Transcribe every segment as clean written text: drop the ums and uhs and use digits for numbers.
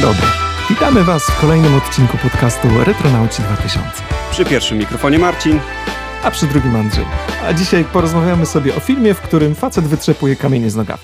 dobry. Witamy Was w kolejnym odcinku podcastu Retronauci 2000. Przy pierwszym mikrofonie Marcin, a przy drugim Andrzej. A dzisiaj porozmawiamy sobie o filmie, w którym facet wytrzepuje kamienie z nogami.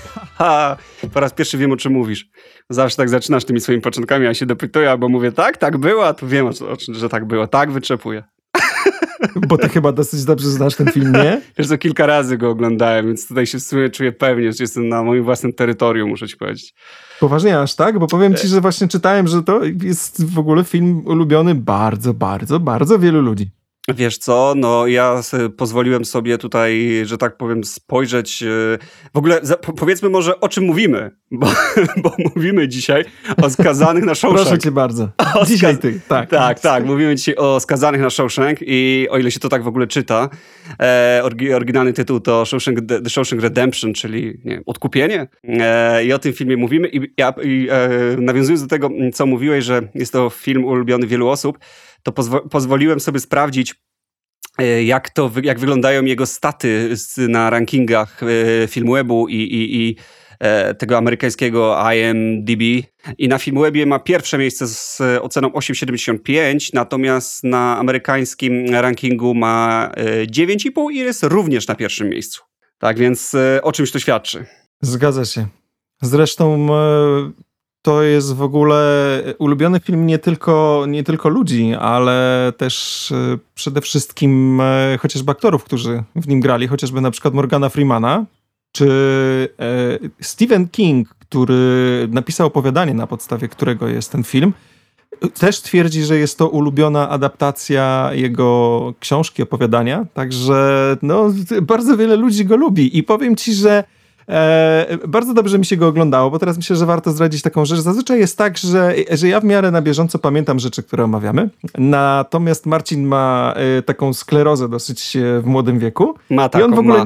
Po raz pierwszy wiem, o czym mówisz. Zawsze tak zaczynasz tymi swoimi początkami, ja się dopytuję, albo mówię tak było, a tu wiem, że tak było. Tak, wytrzepuję. Bo ty chyba dosyć dobrze znasz ten film, nie? Wiesz co, kilka razy go oglądałem, więc tutaj się w sumie czuję pewnie, że jestem na moim własnym terytorium, muszę ci powiedzieć. Poważnie aż tak? Bo powiem ci, że właśnie czytałem, że to jest w ogóle film ulubiony bardzo wielu ludzi. Wiesz co, no ja pozwoliłem sobie tutaj, że tak powiem, spojrzeć, w ogóle powiedzmy może o czym mówimy, bo mówimy dzisiaj o Skazanych na Shawshank. Proszę cię bardzo. Dzisiaj ty, tak. Tak, mówimy dzisiaj o Skazanych na Shawshank i o ile się to tak w ogóle czyta, oryginalny tytuł to The Shawshank Redemption, czyli nie wiem, odkupienie, i o tym filmie mówimy i nawiązując do tego, co mówiłeś, że jest to film ulubiony wielu osób, to pozwoliłem sobie sprawdzić, jak wyglądają jego staty na rankingach Filmwebu i tego amerykańskiego IMDb. I na Filmwebie ma pierwsze miejsce z oceną 8,75, natomiast na amerykańskim rankingu ma 9,5 i jest również na pierwszym miejscu. Tak więc o czymś to świadczy. Zgadza się. Zresztą to jest w ogóle ulubiony film nie tylko ludzi, ale też przede wszystkim chociażby aktorów, którzy w nim grali, chociażby na przykład Morgana Freemana, czy Stephen King, który napisał opowiadanie, na podstawie którego jest ten film, też twierdzi, że jest to ulubiona adaptacja jego książki, opowiadania, także no, bardzo wiele ludzi go lubi i powiem ci, że bardzo dobrze mi się go oglądało, bo teraz myślę, że warto zdradzić taką rzecz. Zazwyczaj jest tak, że ja w miarę na bieżąco pamiętam rzeczy, które omawiamy. Natomiast Marcin ma taką sklerozę dosyć w młodym wieku. Ma taką, i on w ogóle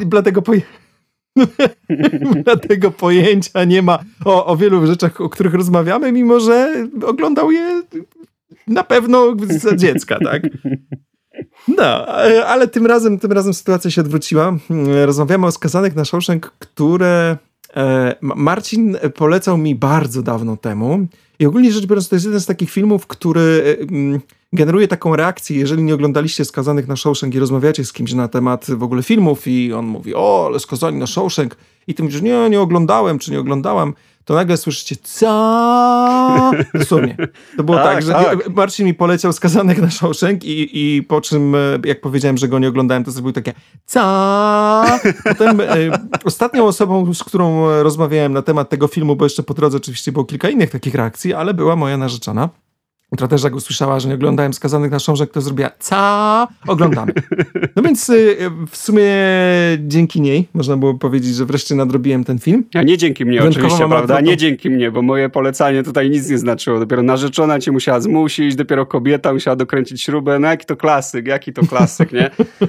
dlatego pojęcia nie ma o wielu rzeczach, o których rozmawiamy, mimo że oglądał je na pewno za dziecka, tak? No, ale tym razem sytuacja się odwróciła. Rozmawiamy o Skazanych na Shawshank, które Marcin polecał mi bardzo dawno temu. I ogólnie rzecz biorąc, to jest jeden z takich filmów, który generuje taką reakcję, jeżeli nie oglądaliście Skazanych na Shawshank i rozmawiacie z kimś na temat w ogóle filmów i on mówi, ale Skazani na Shawshank i ty mówisz, nie oglądałem, czy nie oglądałam, to nagle słyszycie, co? Dosłownie. To było tak, że Marcin mi poleciał Skazanych na Shawshank i po czym, jak powiedziałem, że go nie oglądałem, to zrobił takie, co? Potem ostatnią osobą, z którą rozmawiałem na temat tego filmu, bo jeszcze po drodze oczywiście było kilka innych takich reakcji, ale była moja narzeczona, która też jak usłyszała, że nie oglądałem Skazanych na Shawshank, to zrobiła, co? Oglądamy. No więc w sumie dzięki niej można było powiedzieć, że wreszcie nadrobiłem ten film. A nie dzięki mnie oczywiście, prawda? Nie dzięki mnie, bo moje polecanie tutaj nic nie znaczyło. Dopiero narzeczona cię musiała zmusić, dopiero kobieta musiała dokręcić śrubę. No jaki to klasyk, nie?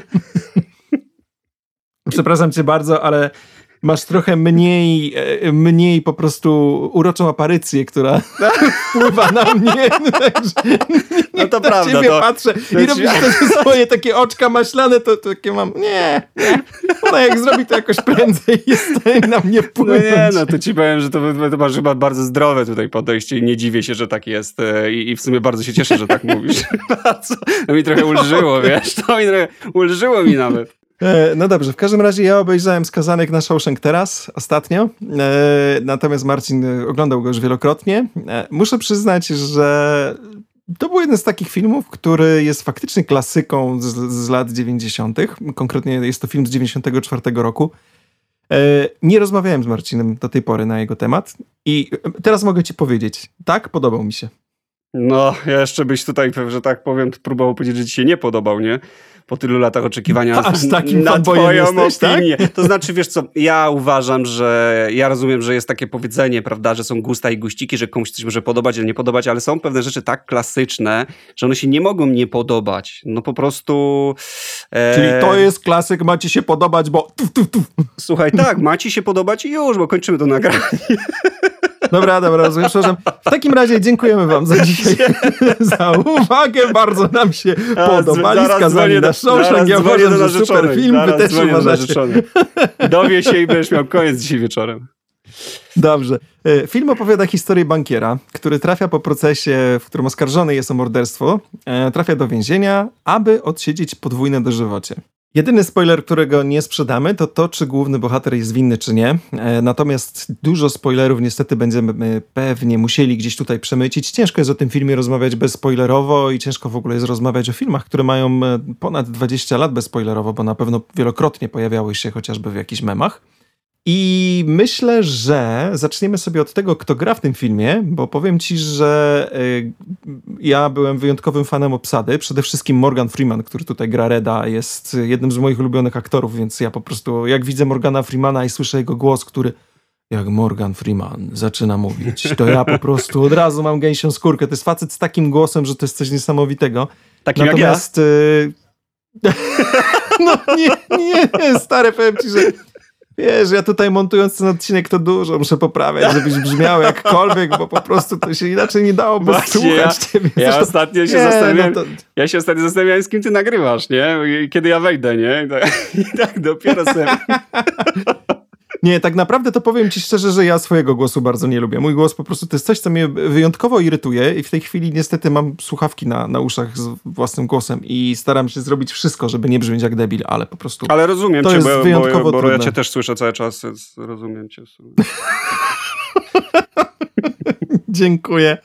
Przepraszam cię bardzo, ale masz trochę mniej po prostu uroczą aparycję, która wpływa na mnie. No to prawda. Na ciebie patrzę i robisz te swoje takie oczka maślane, to takie mam, nie. Ona jak zrobi to jakoś prędzej jest na mnie wpłynąć. No to ci powiem, że to masz chyba bardzo zdrowe tutaj podejście i nie dziwię się, że tak jest. I w sumie bardzo się cieszę, że tak mówisz. To mi trochę ulżyło, wiesz? Ulżyło mi nawet. No dobrze, w każdym razie ja obejrzałem Skazanych na Shawshank teraz, ostatnio, natomiast Marcin oglądał go już wielokrotnie. Muszę przyznać, że to był jeden z takich filmów, który jest faktycznie klasyką z lat 90. Konkretnie jest to film z 94 roku. Nie rozmawiałem z Marcinem do tej pory na jego temat i teraz mogę ci powiedzieć, tak, podobał mi się. No, jeszcze byś tutaj, że tak powiem, próbował powiedzieć, że ci się nie podobał, nie? Po tylu latach oczekiwania na twoją opinię. Tak? To znaczy, wiesz co, ja rozumiem, że jest takie powiedzenie, prawda, że są gusta i guściki, że komuś coś może podobać, ale nie podobać, ale są pewne rzeczy tak klasyczne, że one się nie mogą nie podobać. No po prostu... Czyli to jest klasyk, ma ci się podobać, bo... Słuchaj, tak, ma ci się podobać i już, bo kończymy to nagranie. Dobra, rozumiem. W takim razie dziękujemy wam za dzisiaj, za uwagę. Bardzo nam się podobali. Skazani na Shawshank. Ja uważam, że super film. Wy też uważacie. Dowie się i będziesz miał koniec dzisiaj wieczorem. Dobrze. Film opowiada historię bankiera, który trafia po procesie, w którym oskarżony jest o morderstwo, trafia do więzienia, aby odsiedzieć podwójne dożywocie. Jedyny spoiler, którego nie sprzedamy, to to, czy główny bohater jest winny, czy nie. Natomiast dużo spoilerów niestety będziemy pewnie musieli gdzieś tutaj przemycić. Ciężko jest o tym filmie rozmawiać bezspoilerowo i ciężko w ogóle jest rozmawiać o filmach, które mają ponad 20 lat bezspoilerowo, bo na pewno wielokrotnie pojawiały się chociażby w jakichś memach. I myślę, że zaczniemy sobie od tego, kto gra w tym filmie, bo powiem ci, że ja byłem wyjątkowym fanem obsady. Przede wszystkim Morgan Freeman, który tutaj gra Reda, jest jednym z moich ulubionych aktorów, więc ja po prostu, jak widzę Morgana Freemana i słyszę jego głos, który jak Morgan Freeman zaczyna mówić, to ja po prostu od razu mam gęsią skórkę. To jest facet z takim głosem, że to jest coś niesamowitego. Takim Natomiast, jak ja. No nie, stary, powiem ci, że wiesz, ja tutaj montując ten odcinek to dużo muszę poprawiać, żebyś brzmiał jakkolwiek, bo po prostu to się inaczej nie dałoby słuchać ciebie. Ja ostatnio się zastanawiałem, ja się ostatnio zastanawiałem, z kim ty nagrywasz, nie? Kiedy ja wejdę, nie? I tak dopiero sobie... Nie, tak naprawdę to powiem ci szczerze, że ja swojego głosu bardzo nie lubię. Mój głos po prostu to jest coś, co mnie wyjątkowo irytuje i w tej chwili niestety mam słuchawki na uszach z własnym głosem i staram się zrobić wszystko, żeby nie brzmieć jak debil, ale po prostu ale rozumiem to cię, jest wyjątkowo bo trudne. ja cię też słyszę cały czas, więc rozumiem cię. Dziękuję.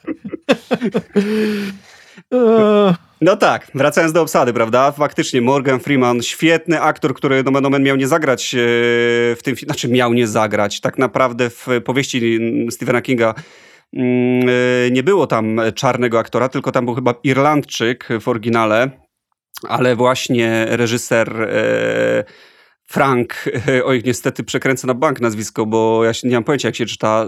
No tak, wracając do obsady, prawda? Faktycznie Morgan Freeman, świetny aktor, który nomen omen miał nie zagrać w tym filmie, znaczy miał nie zagrać. Tak naprawdę w powieści Stephena Kinga nie było tam czarnego aktora, tylko tam był chyba Irlandczyk w oryginale, ale właśnie reżyser Frank, oj niestety przekręcę na bank nazwisko, bo ja nie mam pojęcia jak się czyta,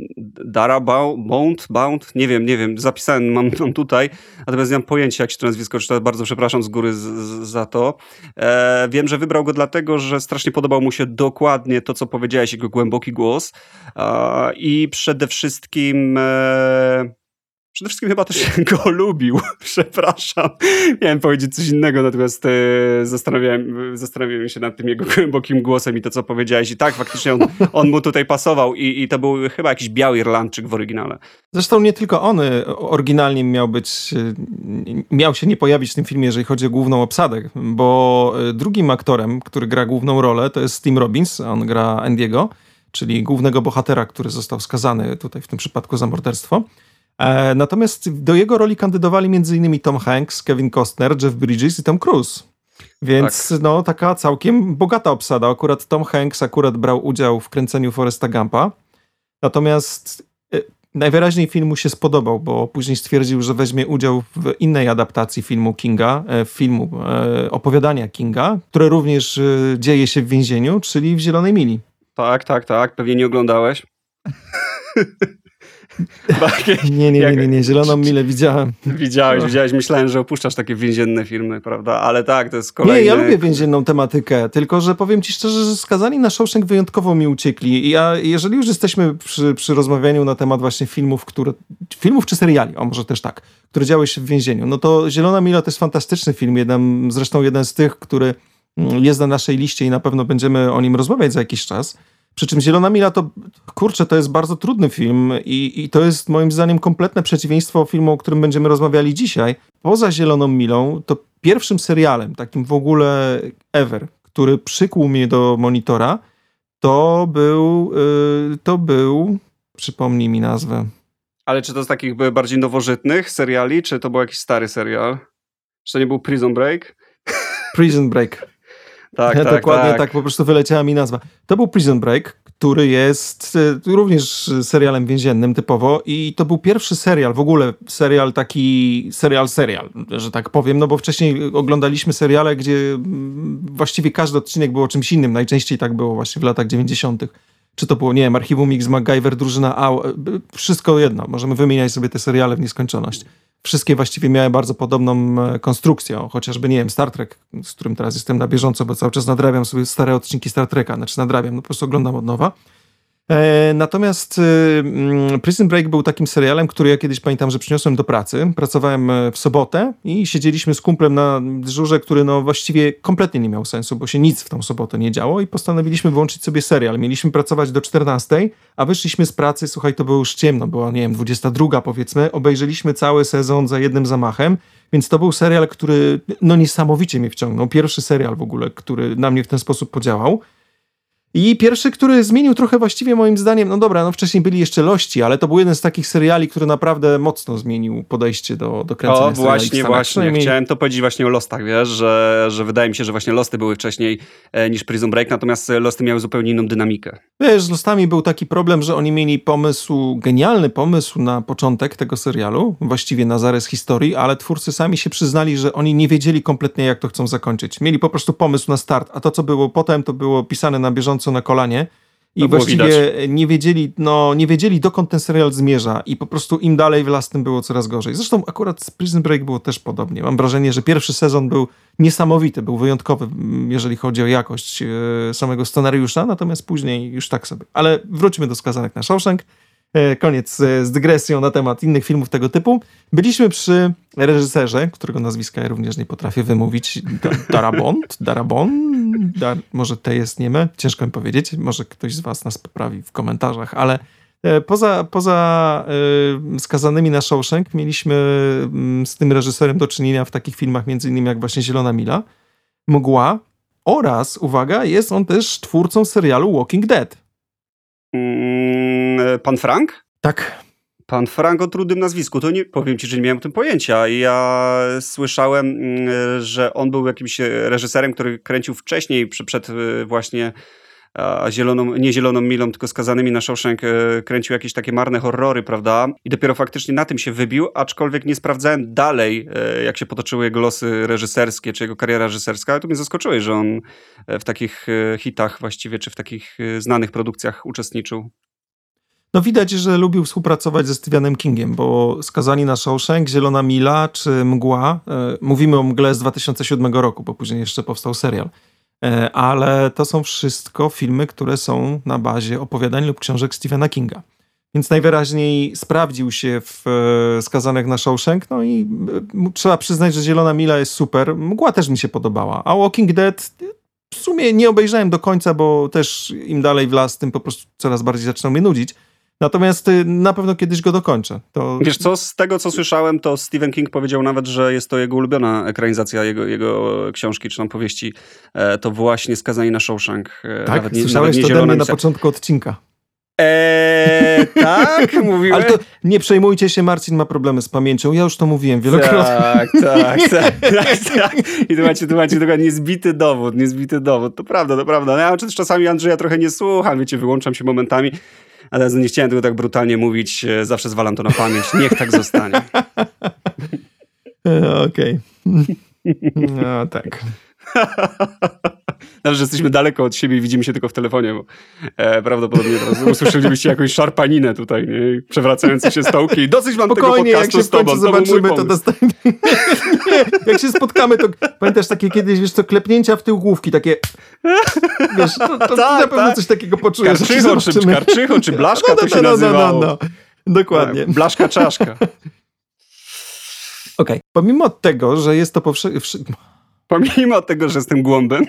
Bound, nie wiem, zapisałem, mam tutaj, natomiast nie mam pojęcia jak się to nazwisko czyta, bardzo przepraszam z góry za to. Wiem, że wybrał go dlatego, że strasznie podobał mu się dokładnie to, co powiedziałeś, jego głęboki głos i przede wszystkim chyba też go lubił. Przepraszam. Miałem powiedzieć coś innego, natomiast zastanawiałem się nad tym jego głębokim głosem i to, co powiedziałeś. I tak, faktycznie on mu tutaj pasował i to był chyba jakiś biały Irlandczyk w oryginale. Zresztą nie tylko on oryginalnie miał się nie pojawić w tym filmie, jeżeli chodzi o główną obsadę, bo drugim aktorem, który gra główną rolę, to jest Tim Robbins. On gra Andiego, czyli głównego bohatera, który został skazany tutaj w tym przypadku za morderstwo. Natomiast do jego roli kandydowali m.in. Tom Hanks, Kevin Costner, Jeff Bridges i Tom Cruise. Więc tak. No taka całkiem bogata obsada. Akurat Tom Hanks brał udział w kręceniu Forresta Gumpa. Natomiast najwyraźniej film mu się spodobał, bo później stwierdził, że weźmie udział w innej adaptacji filmu Kinga, opowiadania Kinga, które również dzieje się w więzieniu, czyli w Zielonej Mili. Tak. Pewnie nie oglądałeś. Nie. Zieloną Milę widziałem. Widziałeś. Myślałem, że opuszczasz takie więzienne filmy, prawda? Ale tak, to jest kolejny... Nie, ja lubię więzienną tematykę, tylko że powiem ci szczerze, że Skazani na Shawshank wyjątkowo mi uciekli. I jeżeli już jesteśmy przy rozmawianiu na temat właśnie filmów czy seriali, może też tak, które działy się w więzieniu, no to Zielona Mila to jest fantastyczny film, zresztą jeden z tych, który jest na naszej liście i na pewno będziemy o nim rozmawiać za jakiś czas. Przy czym Zielona Mila to jest bardzo trudny film i to jest moim zdaniem kompletne przeciwieństwo filmu, o którym będziemy rozmawiali dzisiaj. Poza Zieloną Milą, to pierwszym serialem, takim w ogóle ever, który przykuł mnie do monitora, to był, przypomnij mi nazwę. Ale czy to z takich bardziej nowożytnych seriali, czy to był jakiś stary serial? Czy to nie był Prison Break? Prison Break. Tak, dokładnie tak, po prostu wyleciała mi nazwa. To był Prison Break, który jest również serialem więziennym typowo i to był pierwszy serial, w ogóle serial, że tak powiem, no bo wcześniej oglądaliśmy seriale, gdzie właściwie każdy odcinek był o czymś innym, najczęściej tak było właśnie w latach 90. Czy to było, nie wiem, Archiwum X, MacGyver, Drużyna A, wszystko jedno, możemy wymieniać sobie te seriale w nieskończoność. Wszystkie właściwie miały bardzo podobną konstrukcję, chociażby, nie wiem, Star Trek, z którym teraz jestem na bieżąco, bo cały czas nadrabiam sobie stare odcinki Star Treka, po prostu oglądam od nowa. Natomiast Prison Break był takim serialem, który ja kiedyś pamiętam, że przyniosłem do pracy. Pracowałem w sobotę i siedzieliśmy z kumplem na dyżurze, który no właściwie kompletnie nie miał sensu, bo się nic w tą sobotę nie działo i postanowiliśmy wyłączyć sobie serial. Mieliśmy pracować do 14, a wyszliśmy z pracy, słuchaj, to było już ciemno, była, nie wiem, 22 powiedzmy. Obejrzeliśmy cały sezon za jednym zamachem, więc to był serial, który no niesamowicie mnie wciągnął. Pierwszy serial w ogóle, który na mnie w ten sposób podziałał. I pierwszy, który zmienił trochę właściwie moim zdaniem, no dobra, no wcześniej byli jeszcze Lości, ale to był jeden z takich seriali, który naprawdę mocno zmienił podejście do kręcenia seriali. Właśnie. Chciałem to powiedzieć właśnie o Lostach, wiesz, że wydaje mi się, że właśnie Losty były wcześniej niż Prison Break, natomiast Losty miały zupełnie inną dynamikę. Wiesz, z Lostami był taki problem, że oni mieli genialny pomysł na początek tego serialu, właściwie na zarys historii, ale twórcy sami się przyznali, że oni nie wiedzieli kompletnie, jak to chcą zakończyć. Mieli po prostu pomysł na start, a to, co było potem, to było pisane na bieżąco na kolanie i właściwie nie wiedzieli, dokąd ten serial zmierza i po prostu im dalej w las, tym było coraz gorzej. Zresztą akurat z Prison Break było też podobnie. Mam wrażenie, że pierwszy sezon był niesamowity, był wyjątkowy, jeżeli chodzi o jakość samego scenariusza, natomiast później już tak sobie. Ale wróćmy do Skazanych na Shawshank. Koniec z dygresją na temat innych filmów tego typu. Byliśmy przy reżyserze, którego nazwiska ja również nie potrafię wymówić. Może te jest nieme, ciężko mi powiedzieć. Może ktoś z was nas poprawi w komentarzach, ale poza Skazanymi na Shawshank mieliśmy z tym reżyserem do czynienia w takich filmach między innymi jak właśnie Zielona Mila, Mgła oraz, uwaga, jest on też twórcą serialu Walking Dead. Pan Frank? Tak. Pan Frank o trudnym nazwisku, to nie powiem ci, że nie miałem o tym pojęcia. Ja słyszałem, że on był jakimś reżyserem, który kręcił wcześniej, przed właśnie nie Zieloną Milą, tylko Skazanymi na Shawshank, kręcił jakieś takie marne horrory, prawda? I dopiero faktycznie na tym się wybił, aczkolwiek nie sprawdzałem dalej, jak się potoczyły jego losy reżyserskie, czy jego kariera reżyserska, ale to mnie zaskoczyłeś, że on w takich hitach właściwie, czy w takich znanych produkcjach uczestniczył. No widać, że lubił współpracować ze Stephenem Kingiem, bo Skazani na Shawshank, Zielona Mila czy Mgła, mówimy o Mgle z 2007 roku, bo później jeszcze powstał serial, ale to są wszystko filmy, które są na bazie opowiadań lub książek Stephena Kinga. Więc najwyraźniej sprawdził się w Skazanych na Shawshank, no i trzeba przyznać, że Zielona Mila jest super. Mgła też mi się podobała, a Walking Dead w sumie nie obejrzałem do końca, bo też im dalej w las, tym po prostu coraz bardziej zaczynał mnie nudzić. Natomiast na pewno kiedyś go dokończę. Wiesz co, z tego co słyszałem, to Stephen King powiedział nawet, że jest to jego ulubiona ekranizacja jego książki, czy tam powieści, to właśnie Skazani na Shawshank. Tak? Słyszałeś to ode mnie na początku odcinka. Tak? Mówiłem? Ale to nie przejmujcie się, Marcin ma problemy z pamięcią. Ja już to mówiłem wielokrotnie. Tak. I to macie dokładnie niezbity dowód. To prawda. No, ja czasami Andrzeja trochę nie słucham, wiecie, wyłączam się momentami. Ale nie chciałem tego tak brutalnie mówić, zawsze zwalam to na pamięć. Niech tak zostanie. Okej. No tak. Dobrze, że jesteśmy daleko od siebie i widzimy się tylko w telefonie, bo prawdopodobnie teraz usłyszelibyście jakąś szarpaninę tutaj, nie? Przewracające się stołki. I dosyć mam spokojnie, tego podcastu jak się z tobą. zobaczymy, to dostaniemy. Jak się spotkamy, to pamiętasz takie kiedyś, wiesz co, klepnięcia w tył główki, takie wiesz, to tak, na pewno coś takiego poczujesz. Karczycho czy blaszka to się nazywało. No. Dokładnie. Blaszka czaszka. Okej. Pomimo tego, że jest to Pomimo tego, że jestem głąbem.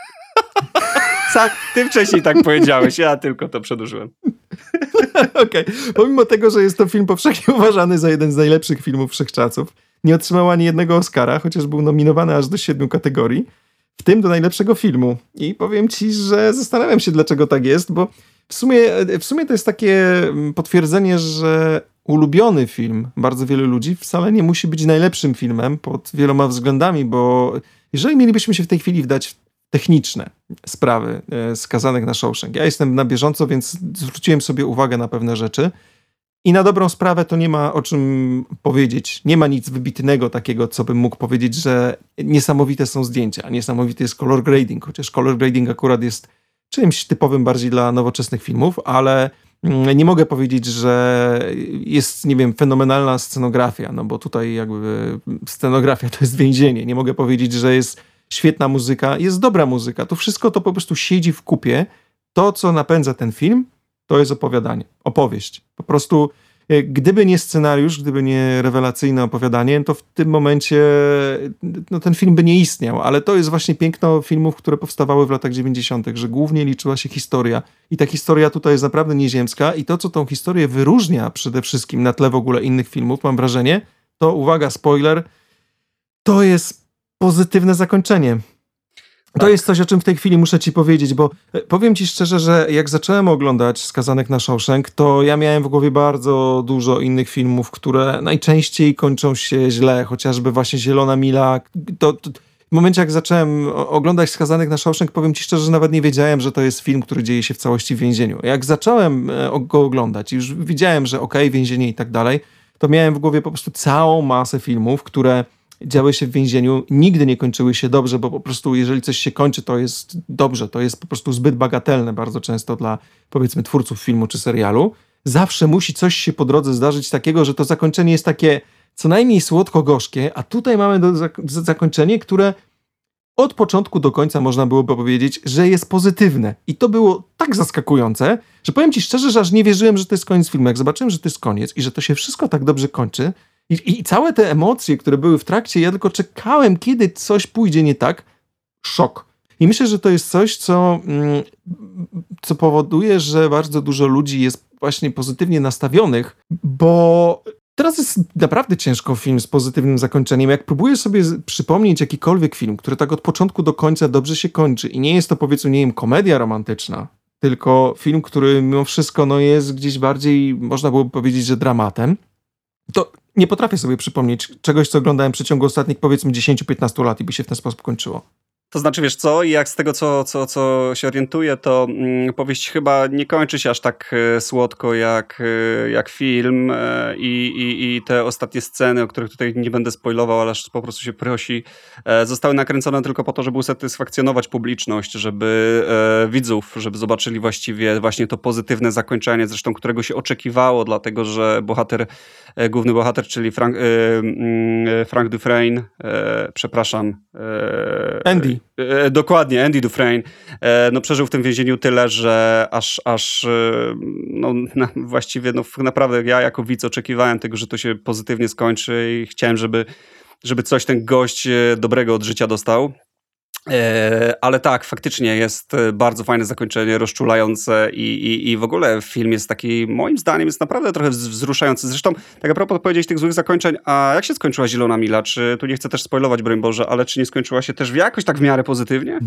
Ty wcześniej tak powiedziałeś, ja tylko to przedłużyłem. Okej. Pomimo tego, że jest to film powszechnie uważany za jeden z najlepszych filmów wszechczasów, nie otrzymał ani jednego Oscara, chociaż był nominowany aż do 7 kategorii, w tym do najlepszego filmu. I powiem ci, że zastanawiam się, dlaczego tak jest, bo w sumie to jest takie potwierdzenie, że ulubiony film bardzo wielu ludzi wcale nie musi być najlepszym filmem pod wieloma względami, bo jeżeli mielibyśmy się w tej chwili wdać w techniczne sprawy Skazanych na Shawshank, ja jestem na bieżąco, więc zwróciłem sobie uwagę na pewne rzeczy i na dobrą sprawę to nie ma o czym powiedzieć. Nie ma nic wybitnego takiego, co bym mógł powiedzieć, że niesamowite są zdjęcia, niesamowity jest color grading, chociaż color grading akurat jest czymś typowym bardziej dla nowoczesnych filmów, ale nie mogę powiedzieć, że jest, nie wiem, fenomenalna scenografia, no bo tutaj jakby scenografia to jest więzienie. Nie mogę powiedzieć, że jest świetna muzyka, jest dobra muzyka. To wszystko to po prostu siedzi w kupie. To, co napędza ten film, To jest opowiadanie, opowieść. Po prostu gdyby nie scenariusz, gdyby nie rewelacyjne opowiadanie, to w tym momencie ten film by nie istniał, ale to jest właśnie piękno filmów, które powstawały w latach 90., że głównie liczyła się historia i ta historia tutaj jest naprawdę nieziemska i to, co tą historię wyróżnia przede wszystkim na tle w ogóle innych filmów, mam wrażenie, to uwaga, spoiler, to jest pozytywne zakończenie. To jest coś, o czym w tej chwili muszę ci powiedzieć, bo powiem ci szczerze, że jak zacząłem oglądać Skazanych na Shawshank, to ja miałem w głowie bardzo dużo innych filmów, które najczęściej kończą się źle, chociażby właśnie Zielona Mila. W momencie, jak zacząłem oglądać Skazanych na Shawshank, powiem ci szczerze, że nawet nie wiedziałem, że to jest film, który dzieje się w całości w więzieniu. Jak zacząłem go oglądać i już widziałem, że więzienie i tak dalej, to miałem w głowie po prostu całą masę filmów, które działy się w więzieniu, nigdy nie kończyły się dobrze, bo po prostu jeżeli coś się kończy, to jest dobrze, to jest po prostu zbyt bagatelne bardzo często dla, powiedzmy, twórców filmu czy serialu. Zawsze musi coś się po drodze zdarzyć takiego, że to zakończenie jest takie co najmniej słodko-gorzkie, a tutaj mamy zakończenie, które od początku do końca można byłoby powiedzieć, że jest pozytywne. I to było tak zaskakujące, że powiem ci szczerze, że aż nie wierzyłem, że to jest koniec filmu. Jak zobaczyłem, że to jest koniec i że to się wszystko tak dobrze kończy, i całe te emocje, które były w trakcie, ja tylko czekałem, kiedy coś pójdzie nie tak. Szok. I myślę, że to jest coś, co powoduje, że bardzo dużo ludzi jest właśnie pozytywnie nastawionych, bo teraz jest naprawdę ciężko film z pozytywnym zakończeniem. Jak próbuję sobie przypomnieć jakikolwiek film, który tak od początku do końca dobrze się kończy i nie jest to, powiedzmy, nie wiem, komedia romantyczna, tylko film, który mimo wszystko jest gdzieś bardziej, można byłoby powiedzieć, że dramatem, to nie potrafię sobie przypomnieć czegoś, co oglądałem w przeciągu ostatnich, powiedzmy, 10-15 lat i by się w ten sposób kończyło. To znaczy, wiesz co, i jak z tego, co się orientuję, to powieść chyba nie kończy się aż tak słodko jak film i te ostatnie sceny, o których tutaj nie będę spoilował, ale aż po prostu się prosi, zostały nakręcone tylko po to, żeby usatysfakcjonować publiczność, żeby widzów, żeby zobaczyli właściwie właśnie to pozytywne zakończenie, zresztą którego się oczekiwało, dlatego że główny bohater, czyli Frank Dufresne, Andy. Dokładnie, Andy Dufresne. Przeżył w tym więzieniu tyle, że właściwie naprawdę ja jako widz oczekiwałem tego, że to się pozytywnie skończy i chciałem, żeby coś ten gość dobrego od życia dostał. Ale tak, faktycznie jest bardzo fajne zakończenie, rozczulające i w ogóle film jest taki, moim zdaniem, jest naprawdę trochę wzruszający. Zresztą, tak a propos powiedzieć tych złych zakończeń, a jak się skończyła Zielona Mila? Czy, tu nie chcę też spoilować, broń Boże, ale czy nie skończyła się też jakoś tak w miarę pozytywnie?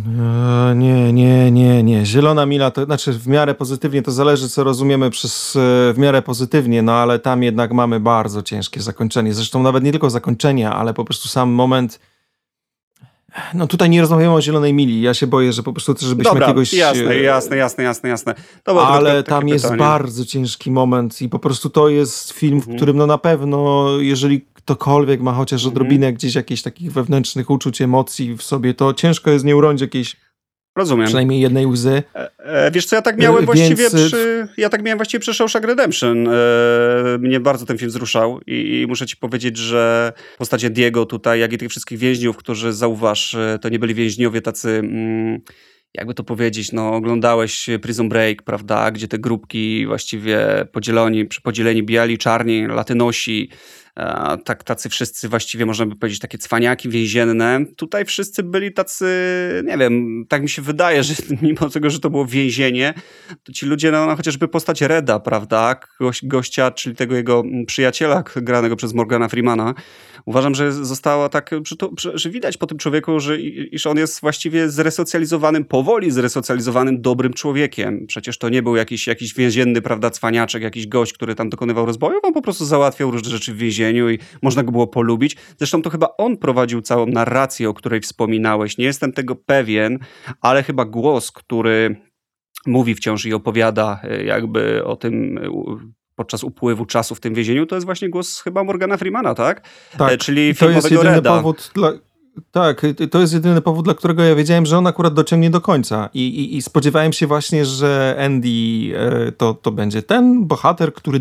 Nie. Zielona Mila, to znaczy w miarę pozytywnie, to zależy, co rozumiemy przez w miarę pozytywnie, no ale tam jednak mamy bardzo ciężkie zakończenie. Zresztą nawet nie tylko zakończenia, ale po prostu sam moment. No tutaj nie rozmawiamy o Zielonej Mili. Ja się boję, że po prostu też, żebyśmy jakiegoś... Jasne. Ale tam jest bardzo ciężki moment i po prostu to jest film, w którym na pewno, jeżeli ktokolwiek ma chociaż odrobinę gdzieś jakichś takich wewnętrznych uczuć, emocji w sobie, to ciężko jest nie uronić jakiejś przynajmniej jednej łzy. Wiesz co, ja tak miałem właściwie przy Shawshank Redemption. Mnie bardzo ten film wzruszał i muszę ci powiedzieć, że postać Diego tutaj, jak i tych wszystkich więźniów, którzy, zauważ, to nie byli więźniowie tacy... jakby to powiedzieć, oglądałeś Prison Break, prawda, gdzie te grupki właściwie podzieleni biali, czarni, latynosi, tacy wszyscy właściwie, można by powiedzieć, takie cwaniaki więzienne. Tutaj wszyscy byli tacy, nie wiem, tak mi się wydaje, że mimo tego, że to było więzienie, to ci ludzie, chociażby postać Reda, prawda, gościa, czyli tego jego przyjaciela, granego przez Morgana Freemana, uważam, że została tak, że widać po tym człowieku, iż on jest właściwie powoli zresocjalizowanym dobrym człowiekiem. Przecież to nie był jakiś więzienny, prawda, cwaniaczek, jakiś gość, który tam dokonywał rozbojów, on po prostu załatwiał różne rzeczy w więzieniu i można go było polubić. Zresztą to chyba on prowadził całą narrację, o której wspominałeś. Nie jestem tego pewien, ale chyba głos, który mówi wciąż i opowiada jakby o tym podczas upływu czasu w tym więzieniu, to jest właśnie głos chyba Morgana Freemana, tak? Czyli filmowego Reda. To jest jedyny powód, dla którego ja wiedziałem, że on akurat dociągnie do końca i spodziewałem się właśnie, że Andy to będzie ten bohater, który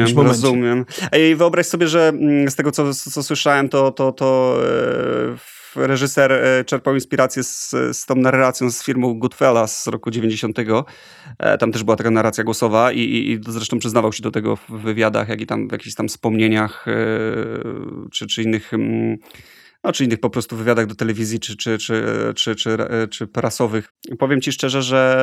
Rozumiem. I wyobraź sobie, że z tego, co słyszałem, to reżyser czerpał inspirację z tą narracją z filmu Goodfellas z roku 90. Tam też była taka narracja głosowa i zresztą przyznawał się do tego w wywiadach, jak i tam w jakichś tam wspomnieniach czy innych... czy innych po prostu wywiadach do telewizji czy prasowych. Powiem ci szczerze,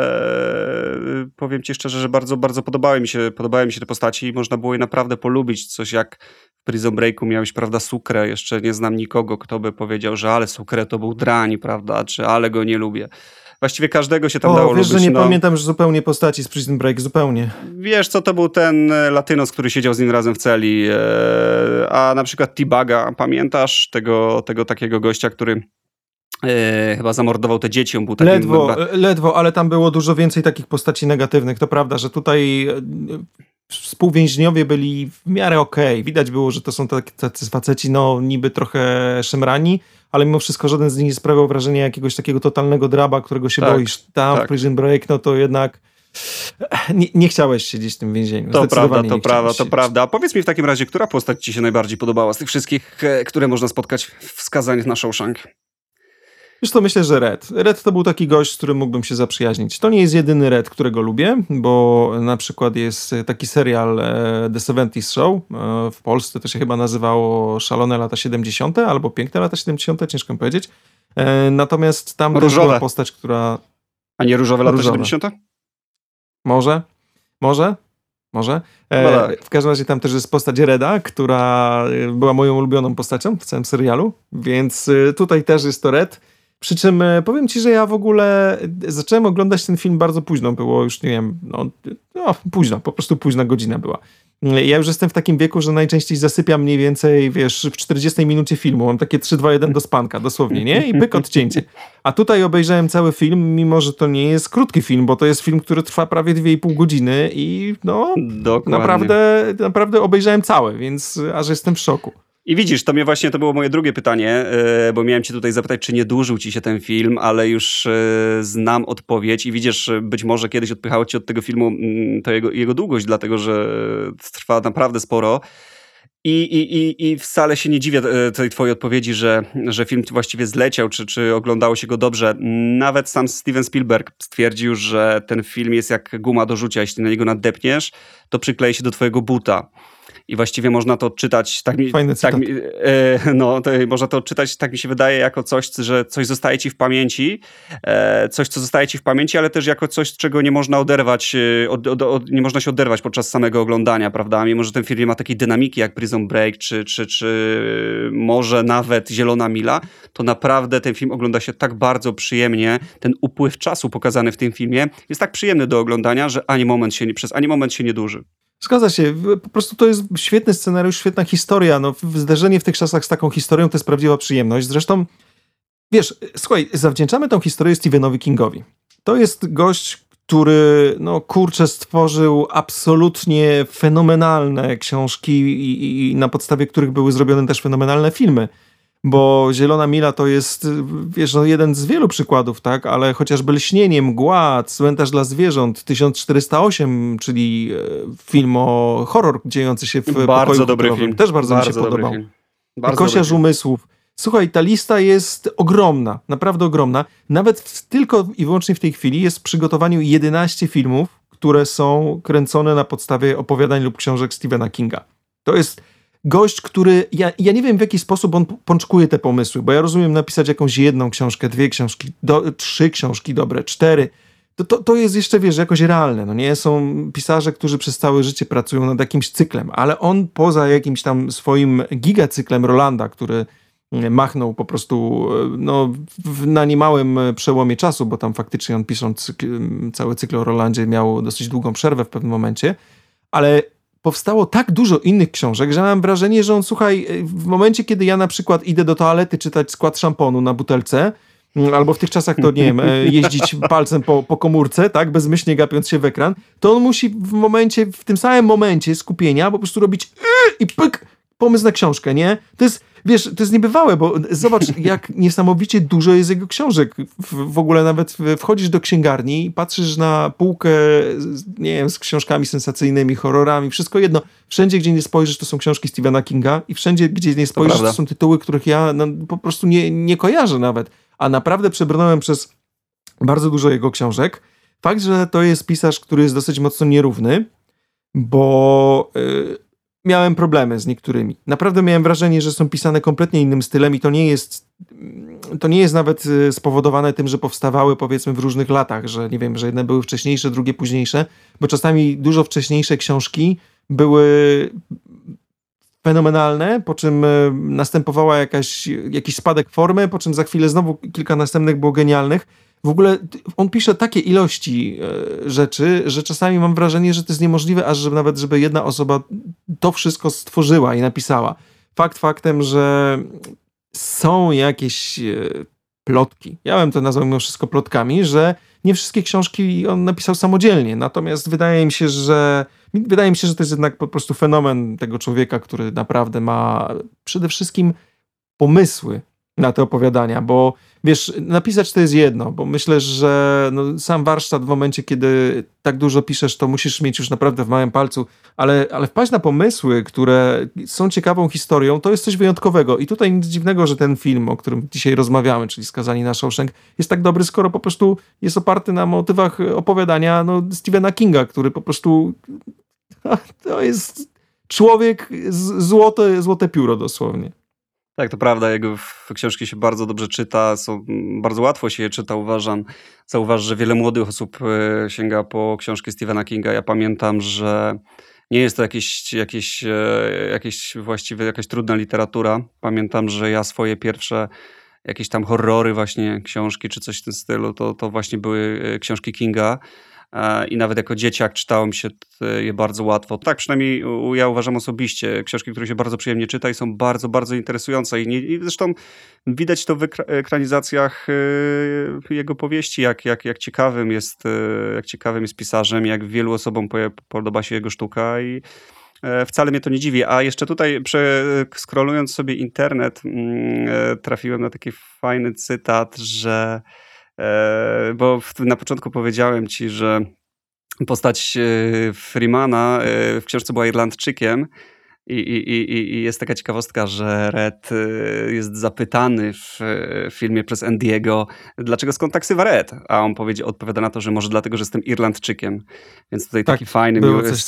że bardzo, bardzo podobały mi się te postaci i można było je naprawdę polubić. Coś jak w Prison Breaku miałeś, prawda, Sucre. Jeszcze nie znam nikogo, kto by powiedział, że ale Sucre to był drań, prawda, czy ale go nie lubię. Właściwie każdego się tam dało lubić. Wiesz, że nie pamiętam już zupełnie postaci z Prison Break, zupełnie. Wiesz, co to był ten Latynos, który siedział z nim razem w celi, a na przykład T-Baga, pamiętasz? Tego takiego gościa, który chyba zamordował te dzieci. On był takim... Ledwo, ale tam było dużo więcej takich postaci negatywnych. To prawda, że tutaj współwięźniowie byli w miarę okej. Widać było, że to są tacy faceci, no niby trochę szemrani, ale mimo wszystko żaden z nich nie sprawiał wrażenia jakiegoś takiego totalnego draba, którego się boisz. Tam w Prison Break, no to jednak nie chciałeś siedzieć w tym więzieniu. To prawda. A powiedz mi w takim razie, która postać ci się najbardziej podobała z tych wszystkich, które można spotkać w Skazanych na Shawshank? Wiesz co, myślę, że Red. Red to był taki gość, z którym mógłbym się zaprzyjaźnić. To nie jest jedyny Red, którego lubię, bo na przykład jest taki serial The 70's Show. W Polsce to się chyba nazywało Szalone lata 70. albo Piękne lata 70. Ciężko mi powiedzieć. Natomiast tam też była postać, która... A nie Różowe lata 70? Może. W każdym razie tam też jest postać Reda, która była moją ulubioną postacią w całym serialu, więc tutaj też jest to Red. Przy czym powiem ci, że ja w ogóle zacząłem oglądać ten film bardzo późno. Było już, nie wiem, późno, po prostu późna godzina była. Ja już jestem w takim wieku, że najczęściej zasypiam mniej więcej, wiesz, w 40 minucie filmu. Mam takie 3, 2, 1 do spanka, dosłownie, nie? I pyk, odcięcie. A tutaj obejrzałem cały film, mimo że to nie jest krótki film, bo to jest film, który trwa prawie 2,5 godziny i no, naprawdę obejrzałem cały, więc aż jestem w szoku. I widzisz, to było moje drugie pytanie, bo miałem cię tutaj zapytać, czy nie dłużył ci się ten film, ale już znam odpowiedź i widzisz, być może kiedyś odpychało cię od tego filmu to jego długość, dlatego że trwa naprawdę sporo. I wcale się nie dziwię tej twojej odpowiedzi, że film właściwie zleciał, czy oglądało się go dobrze. Nawet sam Steven Spielberg stwierdził, że ten film jest jak guma do rzucia. Jeśli na niego nadepniesz, to przyklei się do twojego buta. I właściwie można to odczytać, można to odczytać, tak mi się wydaje, jako coś, że coś zostaje ci w pamięci, co zostaje ci w pamięci, ale też jako coś, czego nie można oderwać, nie można się oderwać podczas samego oglądania, prawda? Mimo że ten film nie ma takiej dynamiki jak Prison Break, czy może nawet Zielona Mila, to naprawdę ten film ogląda się tak bardzo przyjemnie. Ten upływ czasu pokazany w tym filmie jest tak przyjemny do oglądania, że przez ani moment się nie dłuży. Zgadza się. Po prostu to jest świetny scenariusz, świetna historia. No, zderzenie w tych czasach z taką historią to jest prawdziwa przyjemność. Zresztą, wiesz, słuchaj, zawdzięczamy tą historię Stephenowi Kingowi. To jest gość, który, stworzył absolutnie fenomenalne książki i na podstawie których były zrobione też fenomenalne filmy. Bo Zielona Mila to jest, wiesz, jeden z wielu przykładów, tak? Ale chociażby Lśnienie, Mgła, Cmentarz dla zwierząt, 1408, czyli film horror dziejący się w pokoju kulturowym. Też bardzo mi się podobał. Kosiarz umysłów. Słuchaj, ta lista jest ogromna, naprawdę ogromna. Nawet tylko i wyłącznie w tej chwili jest w przygotowaniu 11 filmów, które są kręcone na podstawie opowiadań lub książek Stephena Kinga. To jest gość, który... Ja nie wiem, w jaki sposób on pączkuje te pomysły, bo ja rozumiem napisać jakąś jedną książkę, 2 książki, 3 książki dobre, 4. To jest jeszcze, wiesz, jakoś realne. No nie? Są pisarze, którzy przez całe życie pracują nad jakimś cyklem, ale on poza jakimś tam swoim gigacyklem Rolanda, który machnął po prostu na niemałym przełomie czasu, bo tam faktycznie on pisząc cały cykl o Rolandzie miał dosyć długą przerwę w pewnym momencie, ale powstało tak dużo innych książek, że mam wrażenie, że on, słuchaj, w momencie, kiedy ja na przykład idę do toalety czytać skład szamponu na butelce, albo w tych czasach to, nie wiem, jeździć palcem po komórce, tak, bezmyślnie gapiąc się w ekran, to on musi w tym samym momencie skupienia po prostu robić i pyk, pomysł na książkę, nie? To jest, wiesz, to jest niebywałe, bo zobacz, jak niesamowicie dużo jest jego książek. W ogóle nawet wchodzisz do księgarni i patrzysz na półkę, nie wiem, z książkami sensacyjnymi, horrorami, wszystko jedno. Wszędzie, gdzie nie spojrzysz, to są książki Stephena Kinga i wszędzie, gdzie nie spojrzysz, to są tytuły, których ja po prostu nie kojarzę nawet. A naprawdę przebrnąłem przez bardzo dużo jego książek. Fakt, że to jest pisarz, który jest dosyć mocno nierówny, bo miałem problemy z niektórymi. Naprawdę miałem wrażenie, że są pisane kompletnie innym stylem i to nie jest nawet spowodowane tym, że powstawały powiedzmy w różnych latach, że nie wiem, że jedne były wcześniejsze, drugie późniejsze, bo czasami dużo wcześniejsze książki były fenomenalne, po czym następowała jakiś spadek formy, po czym za chwilę znowu kilka następnych było genialnych. W ogóle on pisze takie ilości rzeczy, że czasami mam wrażenie, że to jest niemożliwe, aż żeby jedna osoba to wszystko stworzyła i napisała. Fakt faktem, że są jakieś plotki. Ja bym to nazwał mimo wszystko plotkami, że nie wszystkie książki on napisał samodzielnie. Natomiast wydaje mi się, że to jest jednak po prostu fenomen tego człowieka, który naprawdę ma przede wszystkim pomysły na te opowiadania, bo wiesz, napisać to jest jedno, bo myślę, że sam warsztat w momencie, kiedy tak dużo piszesz, to musisz mieć już naprawdę w małym palcu, ale wpaść na pomysły, które są ciekawą historią, to jest coś wyjątkowego i tutaj nic dziwnego, że ten film, o którym dzisiaj rozmawiamy, czyli Skazani na Shawshank, jest tak dobry, skoro po prostu jest oparty na motywach opowiadania Stephena Kinga, który po prostu to jest człowiek złote pióro dosłownie. Tak, to prawda, jego książki się bardzo dobrze czyta, bardzo łatwo się je czyta, uważam. Zauważ, że wiele młodych osób sięga po książki Stephena Kinga. Ja pamiętam, że nie jest to jakaś trudna literatura. Pamiętam, że ja swoje pierwsze jakieś tam horrory właśnie, książki czy coś w tym stylu, to właśnie były książki Kinga. I nawet jako dzieciak czytało mi się je bardzo łatwo. Tak przynajmniej ja uważam osobiście. Książki, które się bardzo przyjemnie czyta i są bardzo, bardzo interesujące. I zresztą widać to w ekranizacjach jego powieści, jak ciekawym jest pisarzem, jak wielu osobom podoba się jego sztuka i wcale mnie to nie dziwi. A jeszcze tutaj scrollując sobie internet trafiłem na taki fajny cytat, że bo na początku powiedziałem ci, że postać Freemana w książce była Irlandczykiem i jest taka ciekawostka, że Red jest zapytany w filmie przez Andy'ego, dlaczego skąd ta ksywa Red? A on odpowiada na to, że może dlatego, że jestem Irlandczykiem. Więc tutaj taki fajny, miły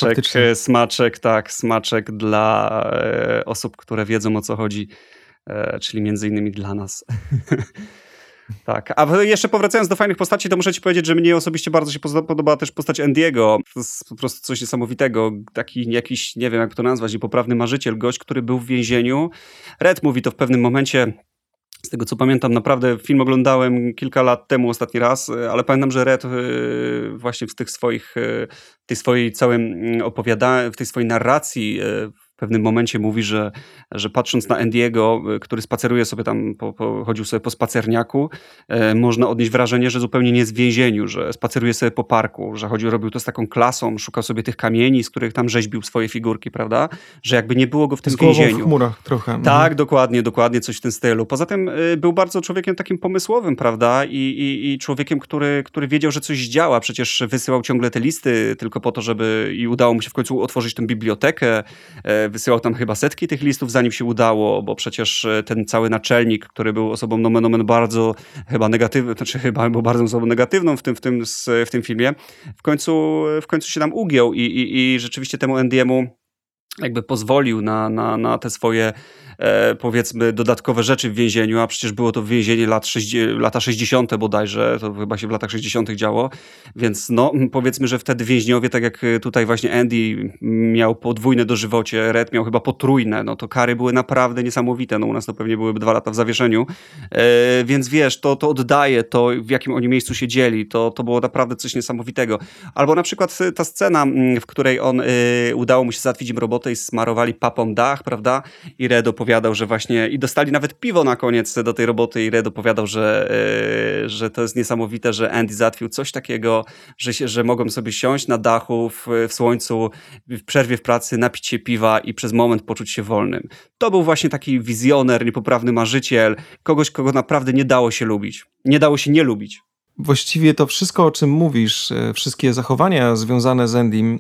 smaczek dla osób, które wiedzą, o co chodzi, czyli między innymi dla nas. Tak, a jeszcze powracając do fajnych postaci, to muszę ci powiedzieć, że mnie osobiście bardzo się podobała też postać Andy'ego. To jest po prostu coś niesamowitego. Taki jakiś, nie wiem jak to nazwać, niepoprawny marzyciel, gość, który był w więzieniu. Red mówi to w pewnym momencie, z tego co pamiętam, naprawdę film oglądałem kilka lat temu ostatni raz, ale pamiętam, że Red właśnie w tej swojej całym opowiadaniu, w tej swojej narracji w pewnym momencie mówi, że patrząc na Andy'ego, który spaceruje sobie tam, chodził sobie po spacerniaku, można odnieść wrażenie, że zupełnie nie jest w więzieniu, że spaceruje sobie po parku, że robił to z taką klasą, szukał sobie tych kamieni, z których tam rzeźbił swoje figurki, prawda? Że jakby nie było go w tym więzieniu. W chmurach trochę. Tak, dokładnie coś w tym stylu. Poza tym był bardzo człowiekiem takim pomysłowym, prawda? I człowiekiem, który wiedział, że coś działa. Przecież wysyłał ciągle te listy tylko po to, i udało mu się w końcu otworzyć tę bibliotekę. Wysyłał tam chyba setki tych listów, zanim się udało, bo przecież ten cały naczelnik, który był osobą nomen omen bardzo chyba negatywną, był bardzo osobą negatywną w tym filmie, w końcu się tam ugiął i rzeczywiście temu Andy'emu jakby pozwolił na te swoje powiedzmy dodatkowe rzeczy w więzieniu, a przecież było to więzienie lata 60. bodajże, to chyba się w latach 60. działo, więc powiedzmy, że wtedy więźniowie, tak jak tutaj właśnie Andy miał podwójne dożywocie, Red miał chyba potrójne, to kary były naprawdę niesamowite, u nas to pewnie byłyby 2 lata w zawieszeniu, więc wiesz, to oddaje to, w jakim oni miejscu siedzieli, to było naprawdę coś niesamowitego. Albo na przykład ta scena, w której udało mu się załatwić im robotę robotę i smarowali papą dach, prawda? I Red opowiadał, że właśnie... I dostali nawet piwo na koniec do tej roboty i Red opowiadał, że to jest niesamowite, że Andy załatwił coś takiego, że mogą sobie siąść na dachu w słońcu, w przerwie w pracy, napić się piwa i przez moment poczuć się wolnym. To był właśnie taki wizjoner, niepoprawny marzyciel, kogoś, kogo naprawdę nie dało się lubić. Nie dało się nie lubić. Właściwie to wszystko, o czym mówisz, wszystkie zachowania związane z Andym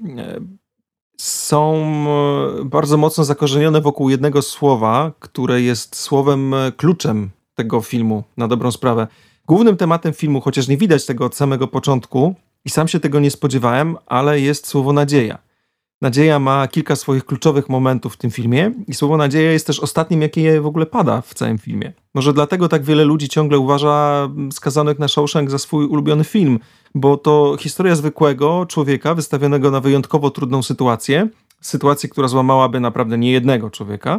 są bardzo mocno zakorzenione wokół jednego słowa, które jest słowem kluczem tego filmu, na dobrą sprawę. Głównym tematem filmu, chociaż nie widać tego od samego początku i sam się tego nie spodziewałem, ale jest słowo nadzieja. Nadzieja ma kilka swoich kluczowych momentów w tym filmie i słowo nadzieja jest też ostatnim, jakie w ogóle pada w całym filmie. Może dlatego tak wiele ludzi ciągle uważa Skazanych na Shawshank za swój ulubiony film, bo to historia zwykłego człowieka wystawionego na wyjątkowo trudną sytuację, która złamałaby naprawdę niejednego człowieka,